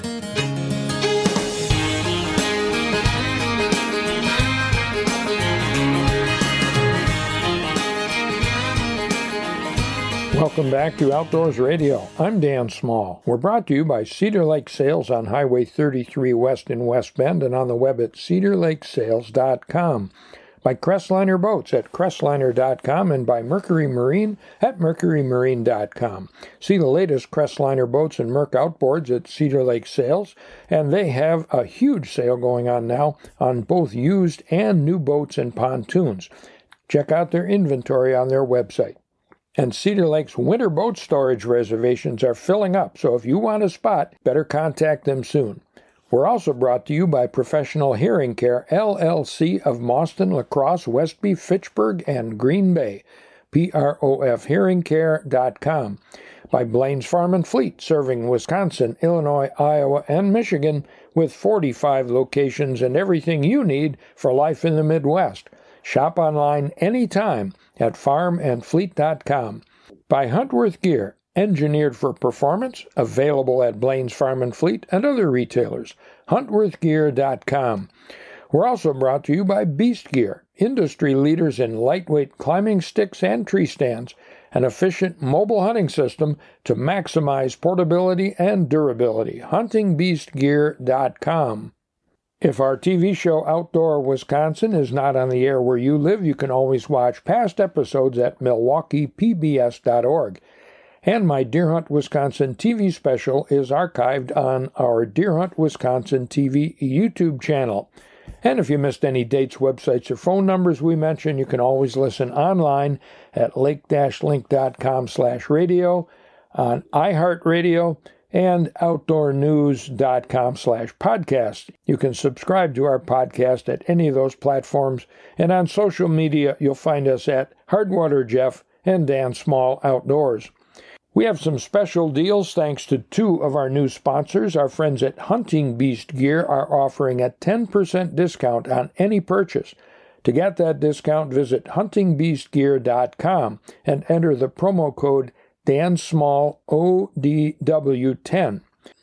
Welcome back to Outdoors Radio. I'm Dan Small. We're brought to you by Cedar Lake Sales on Highway thirty-three West in West Bend and on the web at cedar lake sales dot com. By Crestliner Boats at crestliner dot com and by Mercury Marine at mercury marine dot com. See the latest Crestliner boats and Merc outboards at Cedar Lake Sales, and they have a huge sale going on now on both used and new boats and pontoons. Check out their inventory on their website. And Cedar Lake's winter boat storage reservations are filling up, so if you want a spot, better contact them soon. We're also brought to you by Professional Hearing Care, L L C of Mauston, La Crosse, Westby, Fitchburg, and Green Bay, P R O F hearing care dot com. By Blaine's Farm and Fleet, serving Wisconsin, Illinois, Iowa, and Michigan with forty-five locations and everything you need for life in the Midwest. Shop online anytime at farm and fleet dot com. By Huntworth Gear, engineered for performance, available at Blaine's Farm and Fleet and other retailers, huntworth gear dot com. We're also brought to you by Beast Gear, industry leaders in lightweight climbing sticks and tree stands, an efficient mobile hunting system to maximize portability and durability, hunting beast gear dot com. If our T V show Outdoor Wisconsin is not on the air where you live, you can always watch past episodes at milwaukee p b s dot org. And my Deer Hunt Wisconsin T V special is archived on our Deer Hunt Wisconsin T V YouTube channel. And if you missed any dates, websites, or phone numbers we mentioned, you can always listen online at lake dash link dot com slash radio, on iHeartRadio, and outdoor news dot com slash podcast. You can subscribe to our podcast at any of those platforms, and on social media, you'll find us at Hardwater Jeff and Dan Small Outdoors. We have some special deals thanks to two of our new sponsors. Our friends at Hunting Beast Gear are offering a ten percent discount on any purchase. To get that discount, visit hunting beast gear dot com and enter the promo code DANSMALL O D W ten.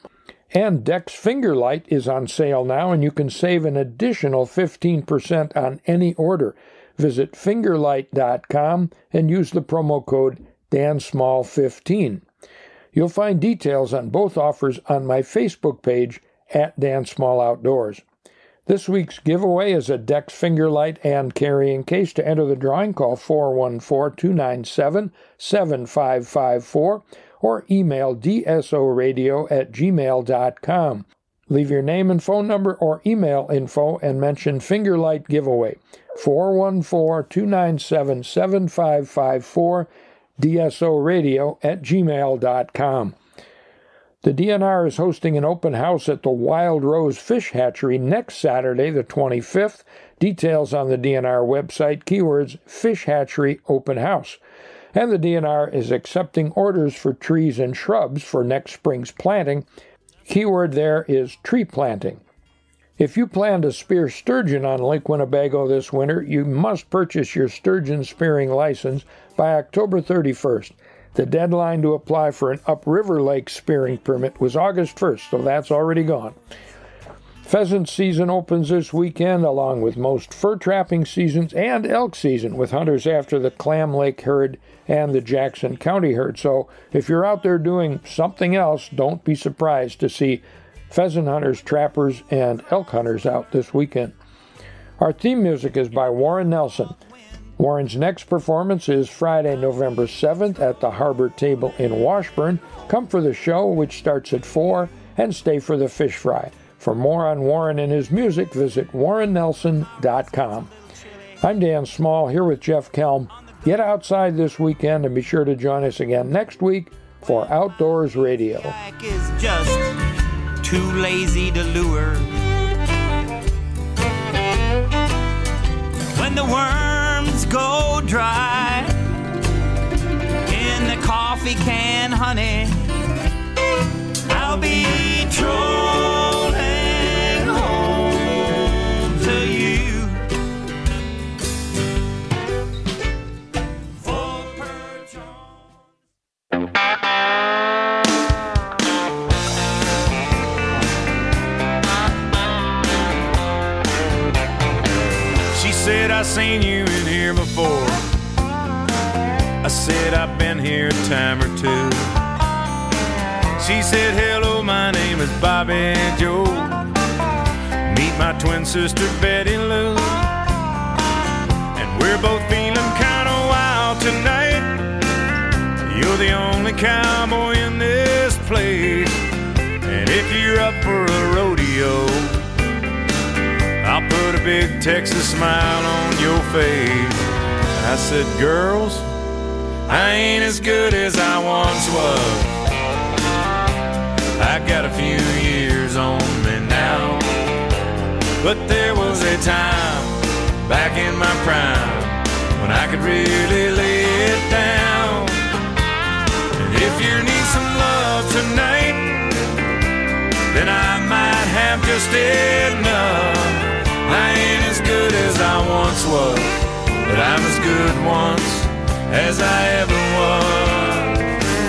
And Dex Fingerlight is on sale now, and you can save an additional fifteen percent on any order. Visit fingerlight dot com and use the promo code Dan Small fifteen. You'll find details on both offers on my Facebook page at Dan Small Outdoors. This week's giveaway is a Dex Fingerlight and carrying case. To enter the drawing, call four one four, two nine seven, seven five five four or email d s o radio at gmail dot com. Leave your name and phone number or email info and mention Fingerlight giveaway. four one four, two nine seven, seven five five four d s o radio at gmail dot com. The D N R is hosting an open house at the Wild Rose Fish Hatchery next Saturday, the twenty-fifth. Details on the D N R website, keywords Fish Hatchery Open House. And the D N R is accepting orders for trees and shrubs for next spring's planting. Keyword there is tree planting. If you plan to spear sturgeon on Lake Winnebago this winter, you must purchase your sturgeon spearing license by October thirty-first. The deadline to apply for an upriver lake spearing permit was August first, so that's already gone. Pheasant season opens this weekend, along with most fur trapping seasons and elk season, with hunters after the Clam Lake herd and the Jackson County herd. So if you're out there doing something else, don't be surprised to see pheasant hunters, trappers, and elk hunters out this weekend. Our theme music is by Warren Nelson. Warren's next performance is Friday, November seventh at the Harbor Table in Washburn. Come for the show, which starts at four, and stay for the fish fry. For more on Warren and his music, visit warren nelson dot com. I'm Dan Small here with Jeff Kelm. Get outside this weekend and be sure to join us again next week for Outdoors Radio. Is just too lazy to lure. When the worms go dry in the coffee can, honey, I'll be trolling home to you. She said, I seen you in here before. I said, I've been here a time or two. She said, hello, my name is Bobby Joe. Meet my twin sister, Betty Lou. And we're both feeling kind of wild tonight. You're the only cowboy in this place. And if you're up for a rodeo, I'll put a big Texas smile on your face. I said, girls, I ain't as good as I once was. I got a few years on me now, but there was a time back in my prime when I could really lay it down. And if you need some love tonight, then I might have just enough. I ain't as good as I once was, but I'm as good once as I ever was.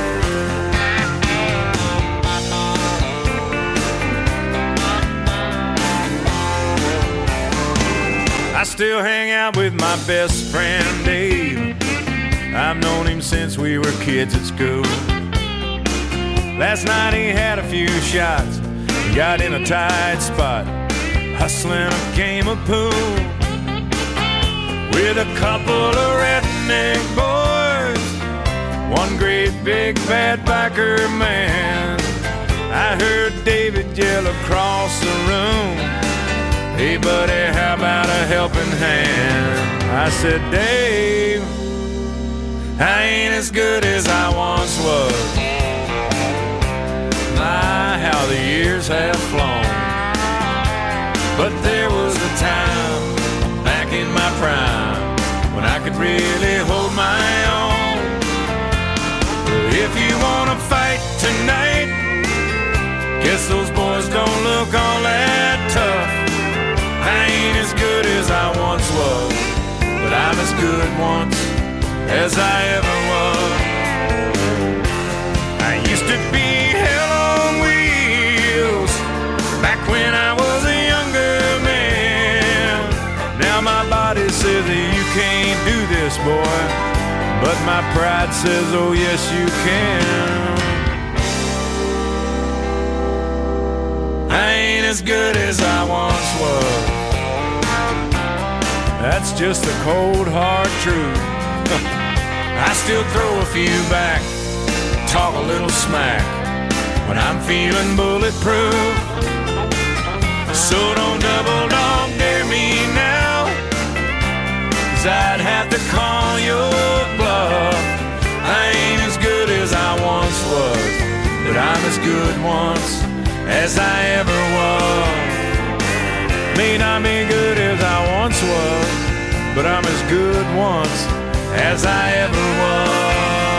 I still hang out with my best friend Dave. I've known him since we were kids at school. Last night he had a few shots and got in a tight spot, hustling a game of pool with a couple of redneck boys, one great big bad biker man. I heard David yell across the room, hey buddy, how about a helping hand? I said, Dave, I ain't as good as I once was. My, how the years have flown. But there was a time back in my prime when I could really hold my own. If you wanna fight tonight, guess those boys don't look all that tough. I ain't as good as I once was, but I'm as good once as I ever was. I used to be hell on wheels back when I was a younger man. Now my body says that you can't do this, boy, but my pride says, oh yes you can. I ain't as good as I once was. That's just the cold hard truth. I still throw a few back, talk a little smack when I'm feeling bulletproof. So don't double dog dare me now, 'cause I'd have to call your bluff. I ain't as good as I once was, but I'm as good once as I ever was. May not be good as I once was, but I'm as good once as I ever was.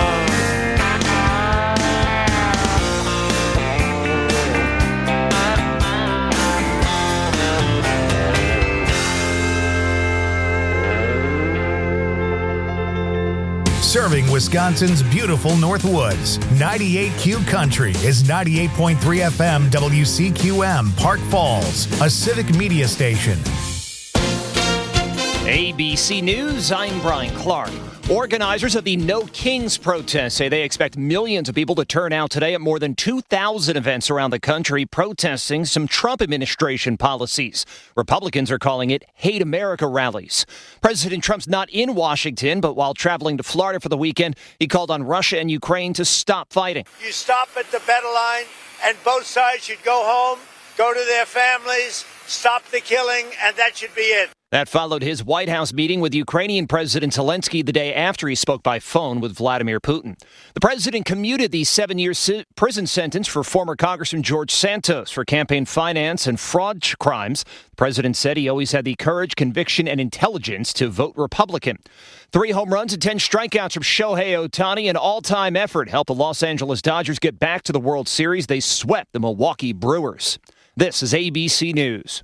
Serving Wisconsin's beautiful Northwoods, ninety-eight Q Country is ninety-eight point three F M W C Q M, Park Falls, a civic media station. A B C News, I'm Brian Clark. Organizers of the No Kings protest say they expect millions of people to turn out today at more than two thousand events around the country protesting some Trump administration policies. Republicans are calling it Hate America rallies. President Trump's not in Washington, but while traveling to Florida for the weekend, he called on Russia and Ukraine to stop fighting. You stop at the battle line, and both sides should go home, go to their families, stop the killing, and that should be it. That followed his White House meeting with Ukrainian President Zelensky the day after he spoke by phone with Vladimir Putin. The president commuted the seven-year prison sentence for former Congressman George Santos for campaign finance and fraud crimes. The president said he always had the courage, conviction, and intelligence to vote Republican. Three home runs and ten strikeouts from Shohei Ohtani, an all-time effort, helped the Los Angeles Dodgers get back to the World Series. They swept the Milwaukee Brewers. This is A B C News.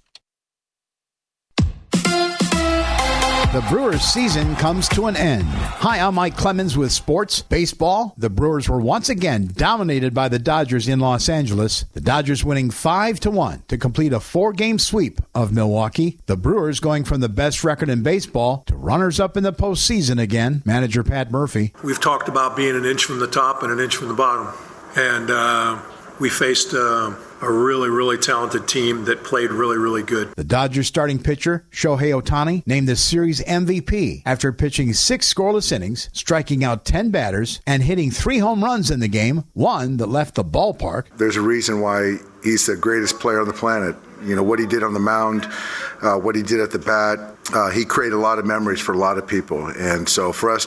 The Brewers season comes to an end. Hi, I'm Mike Clemens with Sports Baseball. The Brewers were once again dominated by the Dodgers in Los Angeles. The Dodgers winning five to one to complete a four-game sweep of Milwaukee. The Brewers going from the best record in baseball to runners-up in the postseason again. Manager Pat Murphy. We've talked about being an inch from the top and an inch from the bottom. And uh, we faced uh, a really, really talented team that played really, really good. The Dodgers starting pitcher, Shohei Ohtani, named the series M V P after pitching six scoreless innings, striking out ten batters, and hitting three home runs in the game, one that left the ballpark. There's a reason why he's the greatest player on the planet. You know, what he did on the mound, uh, what he did at the bat, uh, he created a lot of memories for a lot of people. And so for us